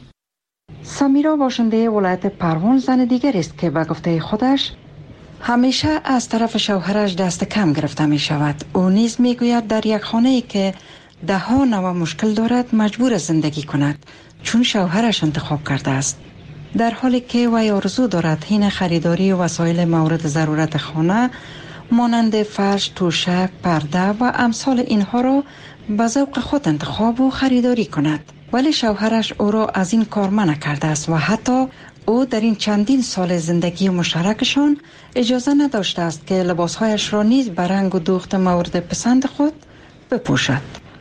سمیرا باشنده ولایت پروان زن دیگر است که به گفته خودش همیشه از طرف شوهرش دست کم گرفته می شود. او نیز می گوید در یک خانه ای که ده ها نوع مشکل دارد مجبور زندگی کند چون شوهرش انتخاب کرده است. در حالی که وی آرزو دارد حین خریداری وسایل مورد ضرورت خانه مانند فرش، توشک، پرده و امثال اینها را به ذوق خود انتخاب و خریداری کند. ولی شوهرش او را از این کار منع کرده است و حتی او در این چندین سال زندگی مشترکشان اجازه نداشته است که لباسهایش را نیز به رنگ و دوخت مورد پسند خود بپوشد.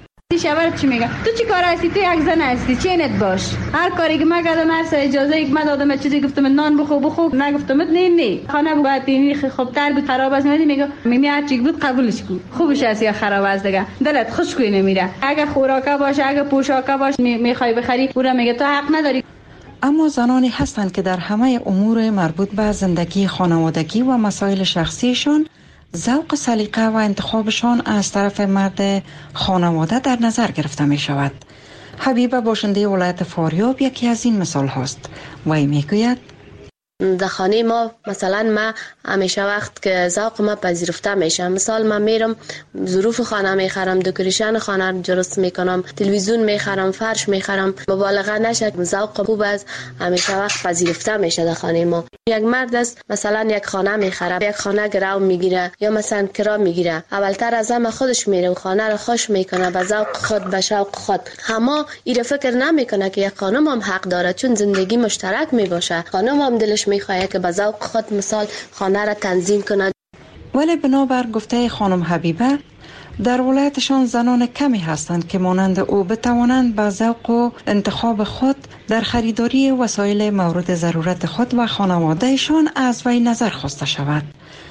شوهر چی میگه؟ تو چی کار هستی؟ تو یک زن هستی چینت باش. هر کاری که من کردم هر اجازه ای که من دادم چیزی گفتم نان بخو نگفتم نه خانه باید اینی خوب تر بود خراب است میگه هر چی بود قبولش کو خوبش است یا خراب است دیگه دلت خوش کوی نمیره اگه خوراکا باشه اگه پوشاکا باشه میخوای بخری اون میگه تو حق نداری. اما زنانی هستند که در همه امور مربوط به زندگی خانوادگی و مسائل شخصیشان ذوق سلیقه و انتخابشان از طرف مرد خانواده در نظر گرفته می شود. حبیبه باشنده ولایت فاریاب یکی از این مثال هست. وی می گوید در خانه ما مثلا ما همیشه وقت که ذوق ما پذیرفته میشه مثال من میرم ظروف خانه میخرم دکوریشن خانه درست میکنم تلویزیون میخرم فرش میخرم مبالغه نشه ذوق خوب از همیشه وقت پذیرفته میشه در خانه ما. یک مرد است مثلا یک خانه میخره یک خانه گرو میگیره یا مثلا کرا میگیره اولتر از همه خودش میره و خانه رو خوش میکنه به ذوق خود به شوق خود اما این فکر نمیکنه که یک خانم هم حق داره چون زندگی مشترک میباشه خانم هم دلش میخواد که به ذوق خود مثال خانه را تنظیم کند. ولی بنابر گفته خانم حبیبه در ولایتشان زنان کمی هستند که مانند او بتوانند به ذوق و انتخاب خود در خریداری وسایل مورد ضرورت خود و خانوادهشان از وی نظر خواسته شود.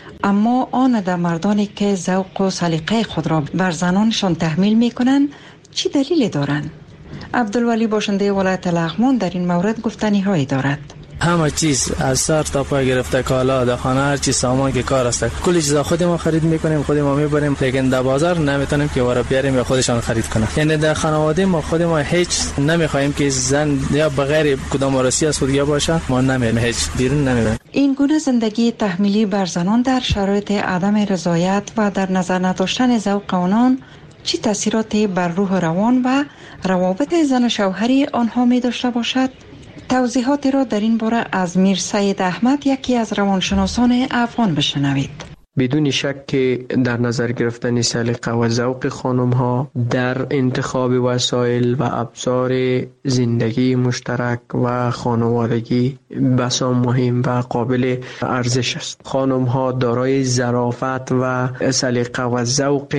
اما آن در مردانی که ذوق و سلیقه خود را بر زنانشان تحمیل می کنند چی دلیلی دارند؟ عبدالولی باشنده ولایت لغمان در این مورد گفتنی هایی دارد. همه چیز از سر تا پا گرفته کالا در خانه هر چیز سامان که کار است کلی چیزا خود ما خرید میکنیم خود ما میبریم لیکن در بازار نمیتونیم که ورا بیاریم یا خودشان خرید کنه. یعنی در خانواده ما خود ما هیچ نمیخوایم که زن یا بغیر کدام وارسی از خود باشه ما نمیریم هیچ بیرون نمیریم. این گونه زندگی تحمیلی بر زنان در شرایط عدم رضایت و در نظر نداشتن ذوق آنان چه تاثیراتی بر روح روان و روابط زن و شوهری آنها می داشته باشد؟ توضیحاتی را در این باره از میر سید احمد یکی از روانشناسان افغان بشنوید. بدون شک که در نظر گرفتن سلیقه و ذوق خانم ها در انتخاب وسایل و ابزار زندگی مشترک و خانوادگی بسیار مهم و قابل ارزش است. خانم ها دارای ظرافت و سلیقه و ذوق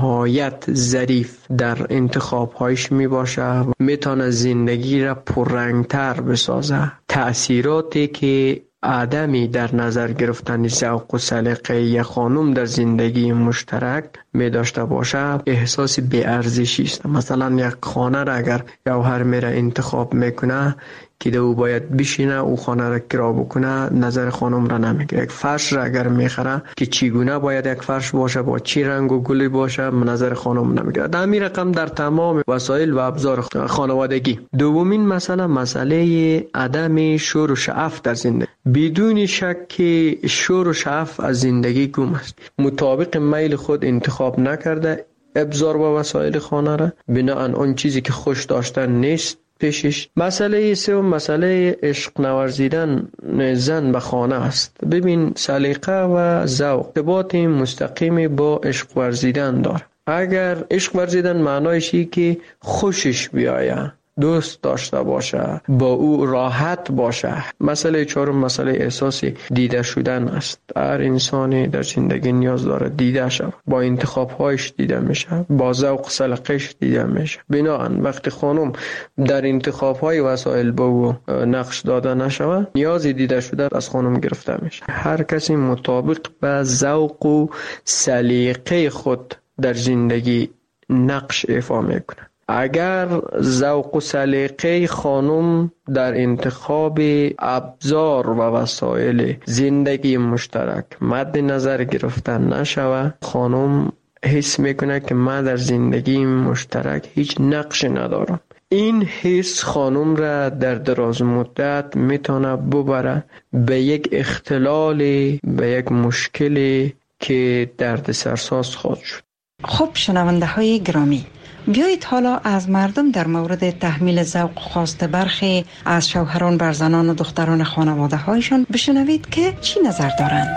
نهایت ظریف در انتخاب هایش می باشه می تونه زندگی را پررنگتر بسازه. تأثیراتی که عدمی در نظر گرفتن ذوق و سلیقه یک خانم در زندگی مشترک می داشته باشه احساس بی‌ارزشی است. مثلا یک خانه را اگر شوهر میره انتخاب میکنه که او باید بشینه او خانه را کرا بکنه نظر خانم را نمیگیره. یک فرش را اگر میخره که چگونه باید یک فرش باشه با چی رنگ و گلی باشه نظر خانم نمیگیره. در همین رقم در تمام وسایل و ابزار خانوادگی. دومین مسئله عدم شور و شعف در زندگی. بدون شک که شور و شعف از زندگی گم است. مطابق میل خود انتخاب نکرده ابزار و وسایل خانه را بناهن آن چیزی که خوش داشتن نیست پیشش. مسئله سوم مسئله عشق نورزیدن زن به خانه است. ببین سلیقه و ذوق ارتباط مستقیم با عشق ورزیدن داره. اگر عشق ورزیدن معنایش اینه که خوشش بیایه دوست داشته باشه، با او راحت باشه. مسئله چهارم مسئله احساس دیده شدن است. هر انسانی در زندگی نیاز داره دیده شود، با انتخاب‌هایش دیده میشه، با ذوق سلیقه‌اش دیده میشه. بنابراین وقتی خانم در انتخاب‌های وسایل به او نقش داده نشود، نیاز دیده شده از خانم گرفته میشه. هر کسی مطابق به ذوق و سلیقه خود در زندگی نقش ایفا میکنه. اگر ذوق و سلیقه خانم در انتخاب ابزار و وسایل زندگی مشترک مد نظر گرفته نشود، خانم حس میکنه که من در زندگی مشترک هیچ نقش ندارم. این حس خانم را در دراز مدت میتونه ببره به یک اختلال، به یک مشکل که دردسرساز خواهد شد. خب شنونده های گرامی، بیایید حالا از مردم در مورد تحمیل ذوق خواست برخی از شوهران بر زنان و دختران خانواده هایشان بشنوید که چی نظر دارند.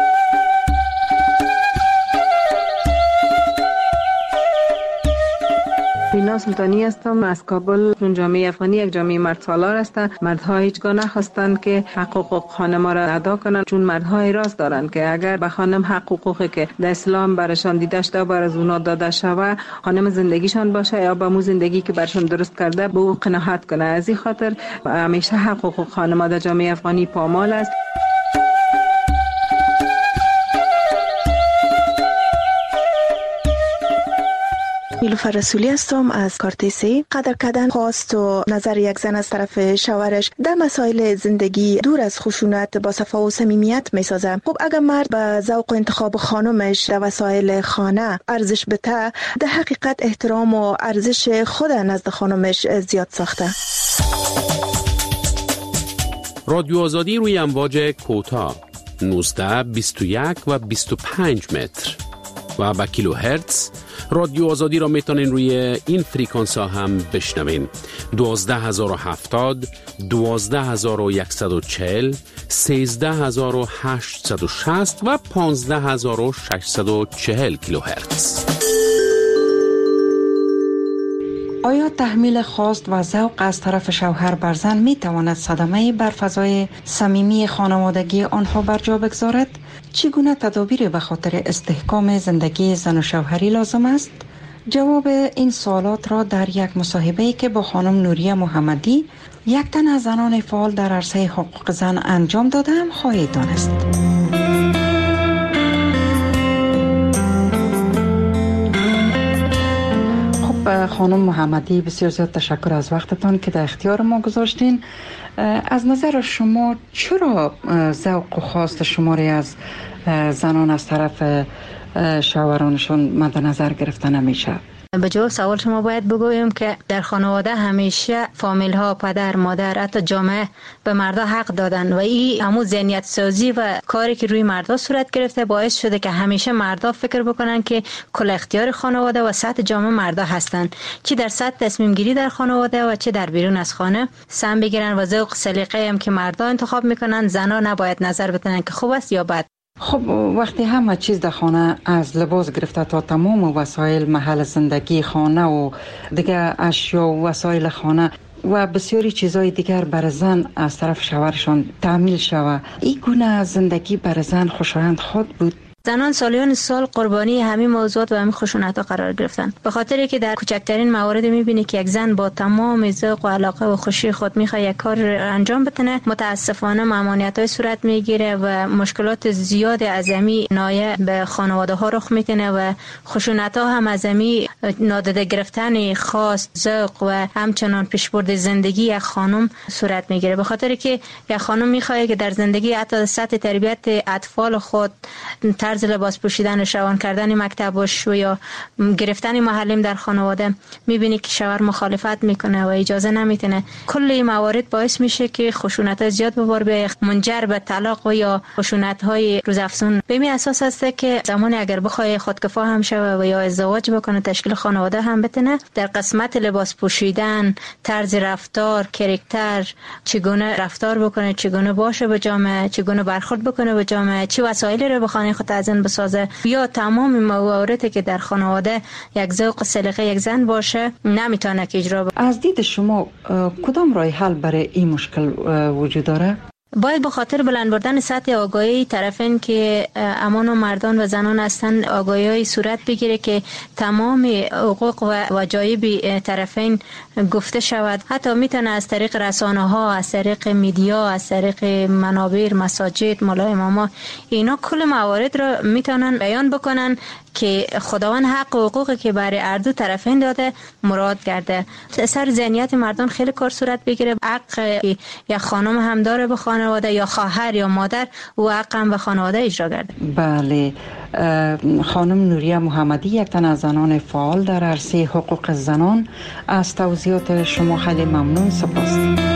مینا سلطانی هستم از کابل. چون جامعه افغانی یک جامعه مرد سالار هستند، مردها هیچگاه نخواستند که حقوق خانم را ادا کنند، چون مردها اعتراض دارند که اگر به خانم حقوقی که در اسلام برشان دیده شده بر از اونا داده شود، خانم زندگیشان باشه یا به مو زندگی که برشان درست کرده به او قناعت کنه. از این خاطر همیشه حقوق خانم در جامعه افغانی پامال است. نیلوفر رسولی هستم از کارتیسی. قدر کردن خواست و نظر یک زن از طرف شوهرش در مسائل زندگی دور از خشونت با صفا و صمیمیت میسازه. خب اگر مرد به ذوق و انتخاب خانمش در وسایل خانه ارزش بده، در حقیقت احترام و ارزش خود نزد خانمش زیاد ساخته. رادیو آزادی روی امواج کوتاه 19 21 و 25 متر و با کیلو هرتز رادیو آزادی را میتونین روی این فریکانس ها هم بشنوین. 12070 12140 13860 و 15640 کیلوهرتز. آیا تحمیل خواست و ذوق از طرف شوهر بر زن می تواند صدمه بر فضای صمیمی خانوادگی آنها بر جا بگذارد؟ چگونه تدابیر به خاطر استحکام زندگی زن و شوهری لازم است؟ جواب این سوالات را در یک مصاحبه‌ای که با خانم نوریه محمدی، یک تن از زنان فعال در عرصه حقوق زن انجام دادم خواهید دانست. خانم محمدی، بسیار زیاد تشکر از وقتتان که در اختیار ما گذاشتین. از نظر شما چرا ذوق و خواست شما را از زنان از طرف شوهرانشون مد نظر گرفته نمیشه؟ به جواب سوال شما باید بگویم که در خانواده همیشه فامیل ها، پدر، مادر، حتی جامعه به مردا حق دادن و این همون ذهنیت سازی و کاری که روی مردا صورت گرفته باعث شده که همیشه مردا فکر بکنن که کل اختیار خانواده و سطح جامعه مردا هستن، چه در سطح تصمیم گیری در خانواده و چه در بیرون از خانه سم بگیرن و ذوق سلیقه هم که مردا انتخاب میکنن، زنا نباید نظر بدن که خوب است یا بد. خب وقتی همه چیز در خانه از لباس گرفته تا تمام وسایل محل زندگی خانه و دیگه اشیا و وسایل خانه و بسیاری چیزهای دیگر بر زن از طرف شوهرشان تحمیل شود، این گونه زندگی بر زن خوشایند خود بود؟ زنان سالیان سال قربانی همین موضوعات و همین خشونت‌ها قرار گرفتن، به خاطری که در کوچکترین موارد می‌بینی که یک زن با تمام ذوق و علاقه و خوشی خود می‌خواد یک کار انجام بده، متاسفانه ممانعت‌های صورت می‌گیره و مشکلات زیاد عظیمی نایه به خانواده‌ها رخ می‌کنه و خشونت‌ها هم عظیمی نادیده گرفتن خواست، ذوق و همچنان پیشبرد زندگی یک خانم صورت می‌گیره، به خاطری که یک خانم می‌خواد که در زندگی حتی سطح تربیت اطفال خود، طرز لباس پوشیدن، روان کردن مکتبش و یا گرفتن معلم در خانواده، میبینی که شوهر مخالفت میکنه و اجازه نمیتونه. کل این موارد باعث میشه که خشونت زیاد به بار بیاد، منجر به طلاق و یا خشونت های روزافزون. به این اساس است که زمانی اگر بخواد خودکفا هم شوه و یا ازدواج بکنه، تشکیل خانواده هم بتونه، در قسمت لباس پوشیدن، طرز رفتار، کاراکتر، چگونه رفتار بکنه، چگونه باشه به جامعه، چگونه برخورد بکنه به جامعه، چه وسایلی رو به خانه خود از این بسازه یا تمام مواردی که در خانواده یک ذوق سلیقه یک زن باشه نمیتونه که اجرا بشه. از دید شما کدام راه حل برای این مشکل وجود داره؟ باید به خاطر بلند بردن سطح آگاهی طرفین که امان و مردان و زنان هستند آگاهی صورت بگیره که تمام حقوق و وجایب طرفین گفته شود. حتی میتونه از طریق رسانه ها، از طریق میدیا، از طریق منابر، مساجد، مولای اماما، اینا کل موارد را میتونن بیان بکنن که خداوند حق و حقوقی که برای هر دو طرفین داده مراد کرده. سر ذهنیت مردان خیلی کار صورت بگیره. حق یا خانم هم داره به خانواده، یا خواهر یا مادر و حق هم به خانواده اجرا کرده. بله، خانم نوریه محمدی یک تن از زنان فعال در عرصه حقوق زنان، از توضیحات شما خیلی ممنون. سپاس.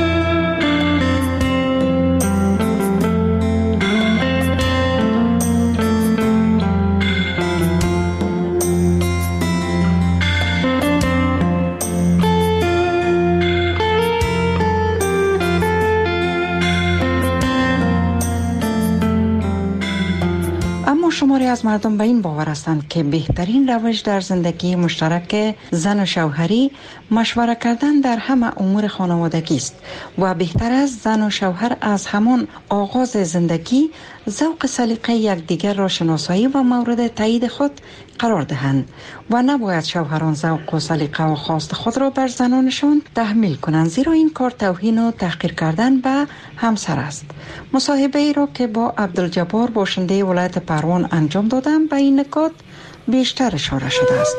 شماری از مردم به این باور هستند که بهترین روش در زندگی مشترک زن و شوهری مشوره کردن در همه امور خانوادگی است و بهتر است زن و شوهر از همان آغاز زندگی ذوق سلیقه یکدیگر را شناسایی و مورد تایید خود قرار دهند و نباید شوهران ذوق و سلیقه و خواست خود را بر زنانشان تحمیل کنند، زیرا این کار توهین و تحقیر کردن به همسر است. مصاحبه ای را که با عبدالجبار باشنده ولایت پروان انجام دادم به این نکات بیشتر اشاره شده است.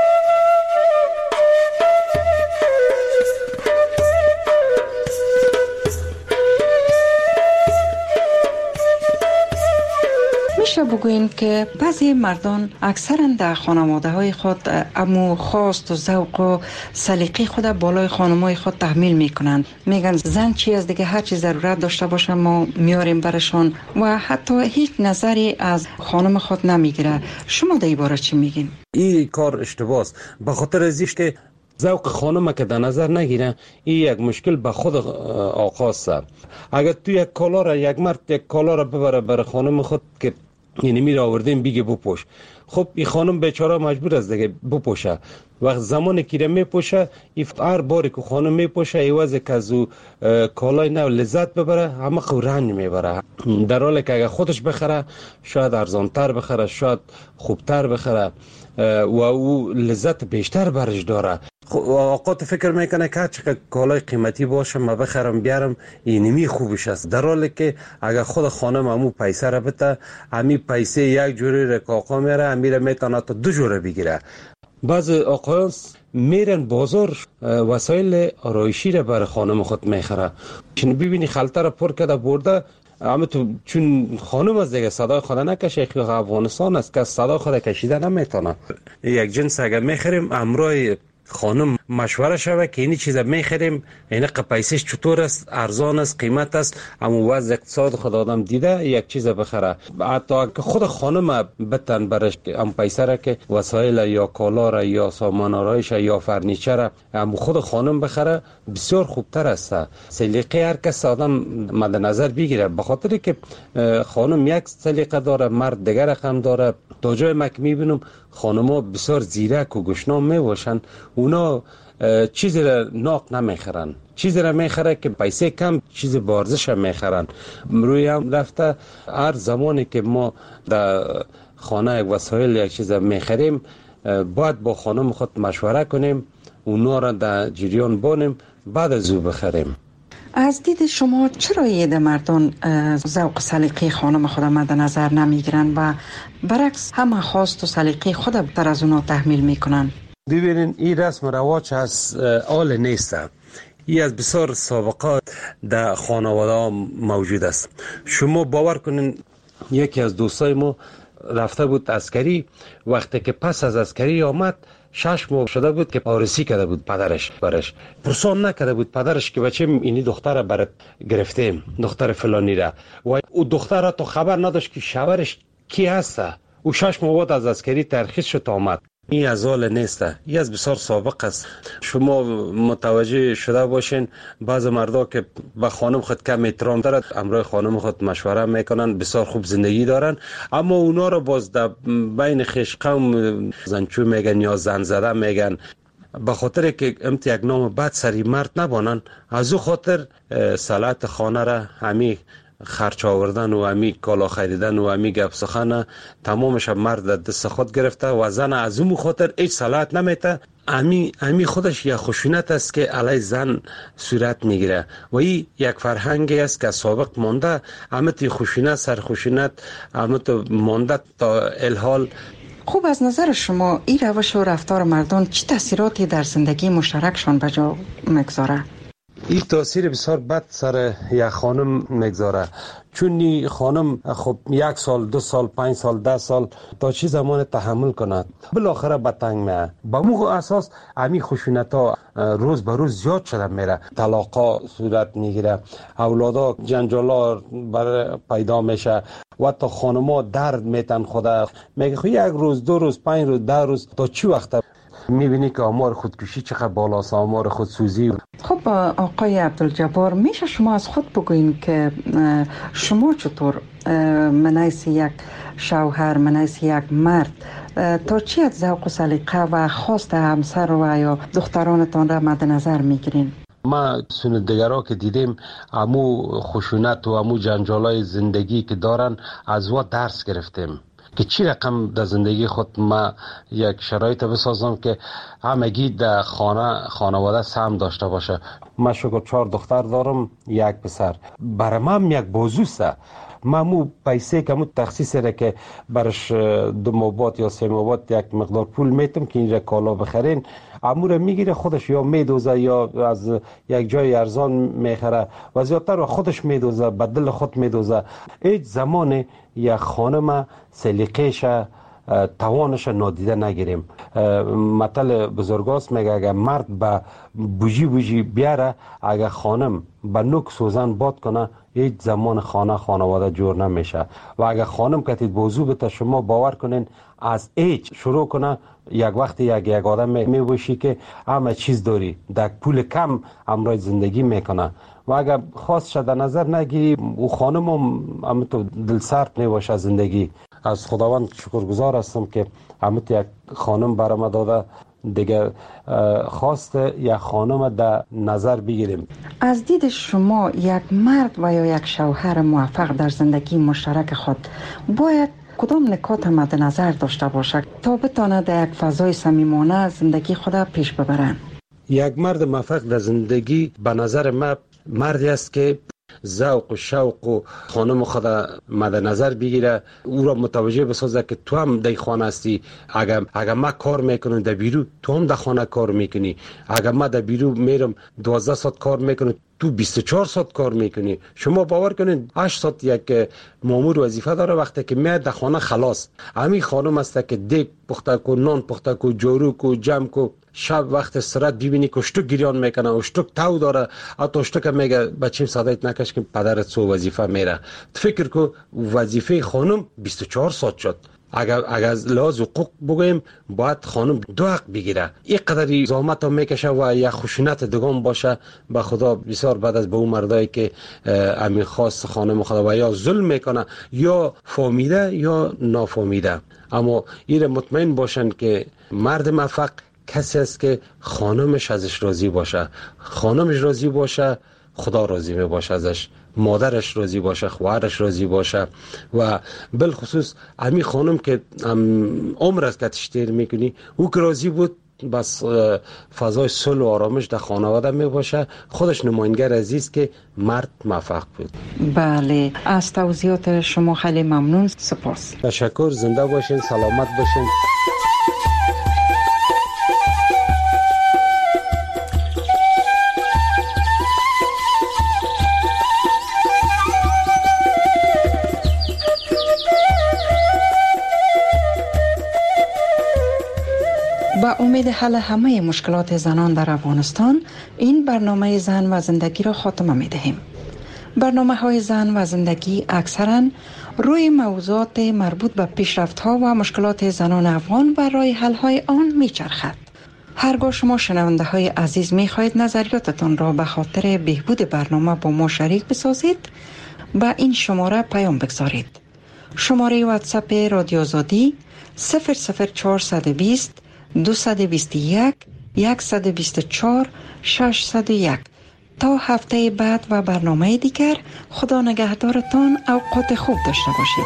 میشه بگوین که بعضی مردان اکثرا در خانواده های خود امو خواست و ذوق و سلیقه خود بالای خانمای خود تحمیل میکنند. میگن زن چی از دیگه، هر چی ضرورت داشته باشه ما میاریم برشان و حتی هیچ نظری از خانم خود نمیگیره. شما در این باره چی میگین؟ این کار اشتباهه است، به خاطر ازیش که ذوق خانم که در نظر نگیره این یک مشکل به خود آقاست. اگر تو یک کالا را یک مرد یک کالا را ببره برای خانم خود که یعنی میره آوردیم بیگه بپوش، خب این خانم بیچاره مجبور است دیگه بپوشه. وقت زمانی که میپوشه هر باری که خانم میپوشه ایوازه که از او کالای نو لذت ببره همه خود رنج میبره، در حالی که اگر خودش بخره شاید ارزانتر بخره، شاید خوبتر بخره و او لذت بیشتر برش داره. آقا تو فکر میکنه که چقدر کالای قیمتی باشه ما بخرم بیارم اینمی خوبش است، در حالی که اگر خود خانم همو پیسه را بده همی پیسه یک جوری را که آقا میره همیره میتونه تا 2 جوره بگیره. بعض آقایان میرن بازار وسایل آرایشی را برای خانم خود میخره، چون ببینی خلطه را پر کرده برده، اما تو چون خانم از دیگه صدای خود نکشه، خیلی افغانستان است که صدای خود کشیده نمیتونه. یک جنس اگر میخریم امرای خانم مشوره شوه که اینی چیزا میخریم این پیسش چطور است، ارزان است، قیمت است، اما وضع اقتصاد خود آدم دیده یک چیز بخره. حتی که خود خانم بتن برش ام پیسه را که وسایل یا کالا را یا سامان آرایش یا فرنیچر ام خود خانم بخره بسیار خوبتر است. سلیقه هر کس آدم مد نظر بگیره، به خاطر که خانم یک سلیقه داره، مرد دیگر رقم داره. تا جای مک میبینم خانم‌ها بسیار زیرک و گشنام میباشن، اونا چیزی را ناق نمیخرن، چیزی را میخره که پیسه کم چیز بارزش هم میخرن. روی هم رفته هر زمانی که ما در خانه یک وسایل یک چیز میخریم باید با خانم خود مشوره کنیم، اونا را در جریان بانیم بعد از او بخریم. از دید شما چرا ایده مردان ذوق سلیقه خانم خود مد نظر نمیگیرن و برعکس همه خواست و سلیقه خود بیشتر از اونا تحمیل میکنن؟ ببینین این رسم رواج از آل نیست، این از بسیار سابقات در خانواده ها موجود است. شما باور کنین یکی از دوستای ما رفته بود عسکری، وقتی که پس از عسکری آمد 6 ماه شده بود که آرسی کرده بود پدرش برش، پرسان نکرده بود پدرش که بچه اینی دختر برات گرفتیم، دختر فلانی را، و او دختر را تو خبر نداشت که شوهرش کی هست. او 6 ماه بعد از عسکری ترخیص شد آمد. این از حال نیسته، این از بسیار سابق است. شما متوجه شده باشین بعض مردا که به خانم خود کم احترام دارد، امرای خانم خود مشوره میکنن، بسیار خوب زندگی دارن، اما اونا رو باز در بین خویش قوم زنچو میگن یا زن زده میگن. به خاطر که یک نام بد سری مرد نبانن، از او خاطر صلاحیت خانه را همی خرچ آوردن و همی کالا خریدن و همی گپ سخن تمامش مرد دست خود گرفته و زن از اون خاطر هیچ صلاحیت نمیته. امی خودش یک خشونت است که علی زن صورت میگیره و این یک فرهنگی است که سابق مانده. همت خشونت سر خشونت همت مانده تا الحال. خوب، از نظر شما این روش و رفتار مردان چه تاثیراتی در زندگی مشترکشان به جا میگذاره؟ این تاثیر بسیار بد سر یک خانم میگذاره، چون خانم خب 1 سال 2 سال 5 سال 10 سال تا چی زمان تحمل کند، بالاخره به تنگ میه. با مو اساس امی خشونت ها روز به روز زیاد شده میره، طلاقا صورت میگیره، اولادا جنجالا پیدا میشه و تا خانما درد میتن خدا میگه خب 1 روز 2 روز 5 روز 10 روز تا چی وقت میبینی که آمار خودکشی چقدر بالاست، آمار خودسوزی. خب آقای عبدالجبار، میشه شما از خود بگوین که شما چطور منیس یک شوهر، منیس یک مرد تا چی از ذوق و سلیقه و خواست همسر و یا دخترانتان را مد نظر میگیرین؟ ما سندگرها که دیدیم امو خشونت و امو جنجالای زندگی که دارن از وا درس گرفتیم که چی رقم در زندگی خود ما یک شرایط بسازم که همگی در خانواده سهم داشته باشه. من شکر 4 دختر دارم، 1 پسر. برای من یک بازوسته. ما مو پیسه که مو تخصیص را که برش 2 مابات یا 3 مابات یک مقدار پول میتم که اینجا کالا بخرین، امور میگیره خودش یا میدوزه یا از یک جای ارزان میخره و زیادتر خودش میدوزه، به دل خود میدوزه. هیچ زمان یک خانم سلیقه‌ش توانش نادیده نگیریم. مثل بزرگاست میگه اگر مرد به بوجی بیاره، اگر خانم به نوک سوزن باد کنه، هیچ زمان خانواده جور نمیشه. و اگر خانم کتید بوزو بته، شما باور کنین از هیچ شروع کنه، یک وقت یک آدم میبوشی که همه چیز داری، در پول کم امرای زندگی میکنه. و اگر خواست شده نظر نگیری، او خانم هم تو دل سرد میباشه زندگی. از خداوند شکرگزار هستم که همت یک خانم برام داده، دیگه خواست یک خانم در نظر بگیریم. از دید شما یک مرد و یا یک شوهر موفق در زندگی مشترک خود باید کدام نکات مد نظر داشته باشد تا بتانه در یک فضای صمیمانه زندگی خود پیش ببرند؟ یک مرد موفق در زندگی به نظر من مردی است که ذوق و شوق و خانم خود مد نظر بگیره، او را متوجه بسازه که تو هم در خانه هستی. اگر ما کار میکنم در بیرو، تو هم در خانه کار میکنی. اگر ما در بیرو میرم 12 ساعت کار میکنم، تو 24 ساعت کار میکنی. شما باور کنین 8 ساعت یک مامور وظیفه داره، وقتی که میاد در خانه خلاص. همین خانم است که دیگ پخته کو، نان پخته کو، جارو کو، جمع کو. شب وقت استراحت ببینی که اشتک گریان میکنه، اشتک تو داره، حتی اشتک میگه بچیم صدایت نکش که پدرت سو وظیفه میره. فکر کو وظیفه خانم 24 ساعت شد. اگر از لحاظ حقوق بگویم باید خانم 2 حق بگیره. این قدری زحمت هم میکشه و یک خشونت دگان باشه. به خدا بسیار بعد از به اون مردایی که امین خواست خانم خدا و یا ظلم میکنه یا فهمیده یا نافهمیده. اما این مطمئن باشن که مرد موفق کسی است که خانمش ازش راضی باشه. خانمش راضی باشه، خدا راضی می باشه ازش، مادرش راضی باشه، خواهرش راضی باشه. و بالخصوص امی خانم که عمر است که تشتیر میکنی، او که راضی بود، بس فضای صلح و آرامش در خانواده می باشه. خودش نماینگر عزیز که مرد موفق بود. بله، از توضیحات شما خیلی ممنون. سپاس. تشکر. زنده باشین، سلامت باشین. با امید حل همه مشکلات زنان در افغانستان، این برنامه زن و زندگی را خاتمه می دهیم. برنامه‌های زن و زندگی اکثراً روی موضوعات مربوط به پیشرفت‌ها و مشکلات زنان افغان و راه حل‌های آن می‌چرخد. هرگاه شما شنونده های عزیز می خواهید نظریاتتان را به خاطر بهبود برنامه با ما شریک بسازید، به این شماره پیام بگذارید. شماره واتساپ رادیو آزادی 00420 221 124 601. تا هفته بعد و برنامه دیگر، خدا نگهدارتان، اوقات خوب داشته باشید.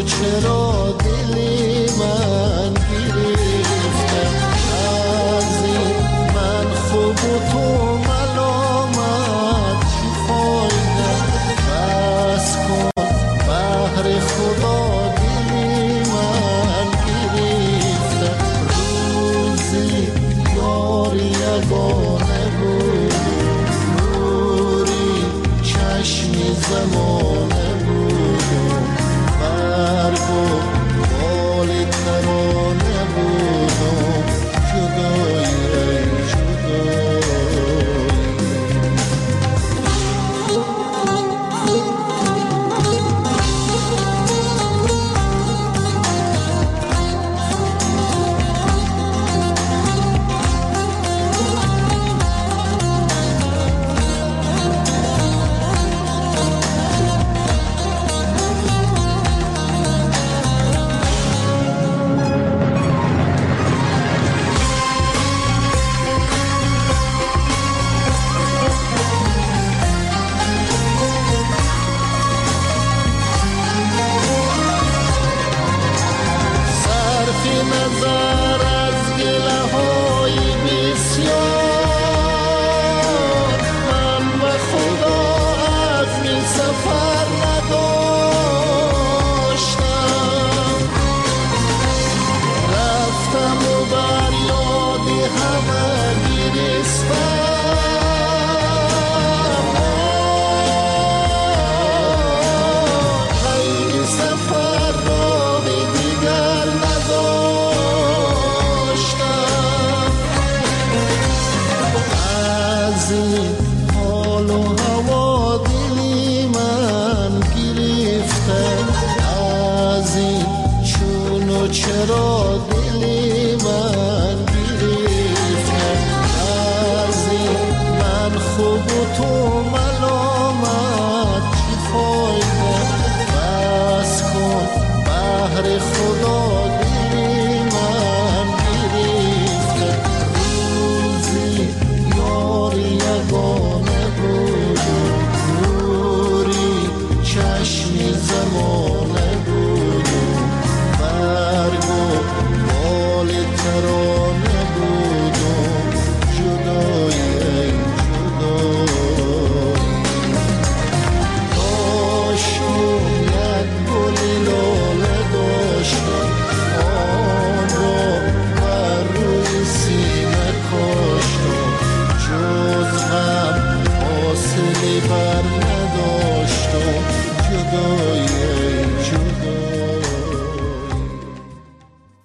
چرا دل من گرفته از با دل من گرفت. از من خوب و تو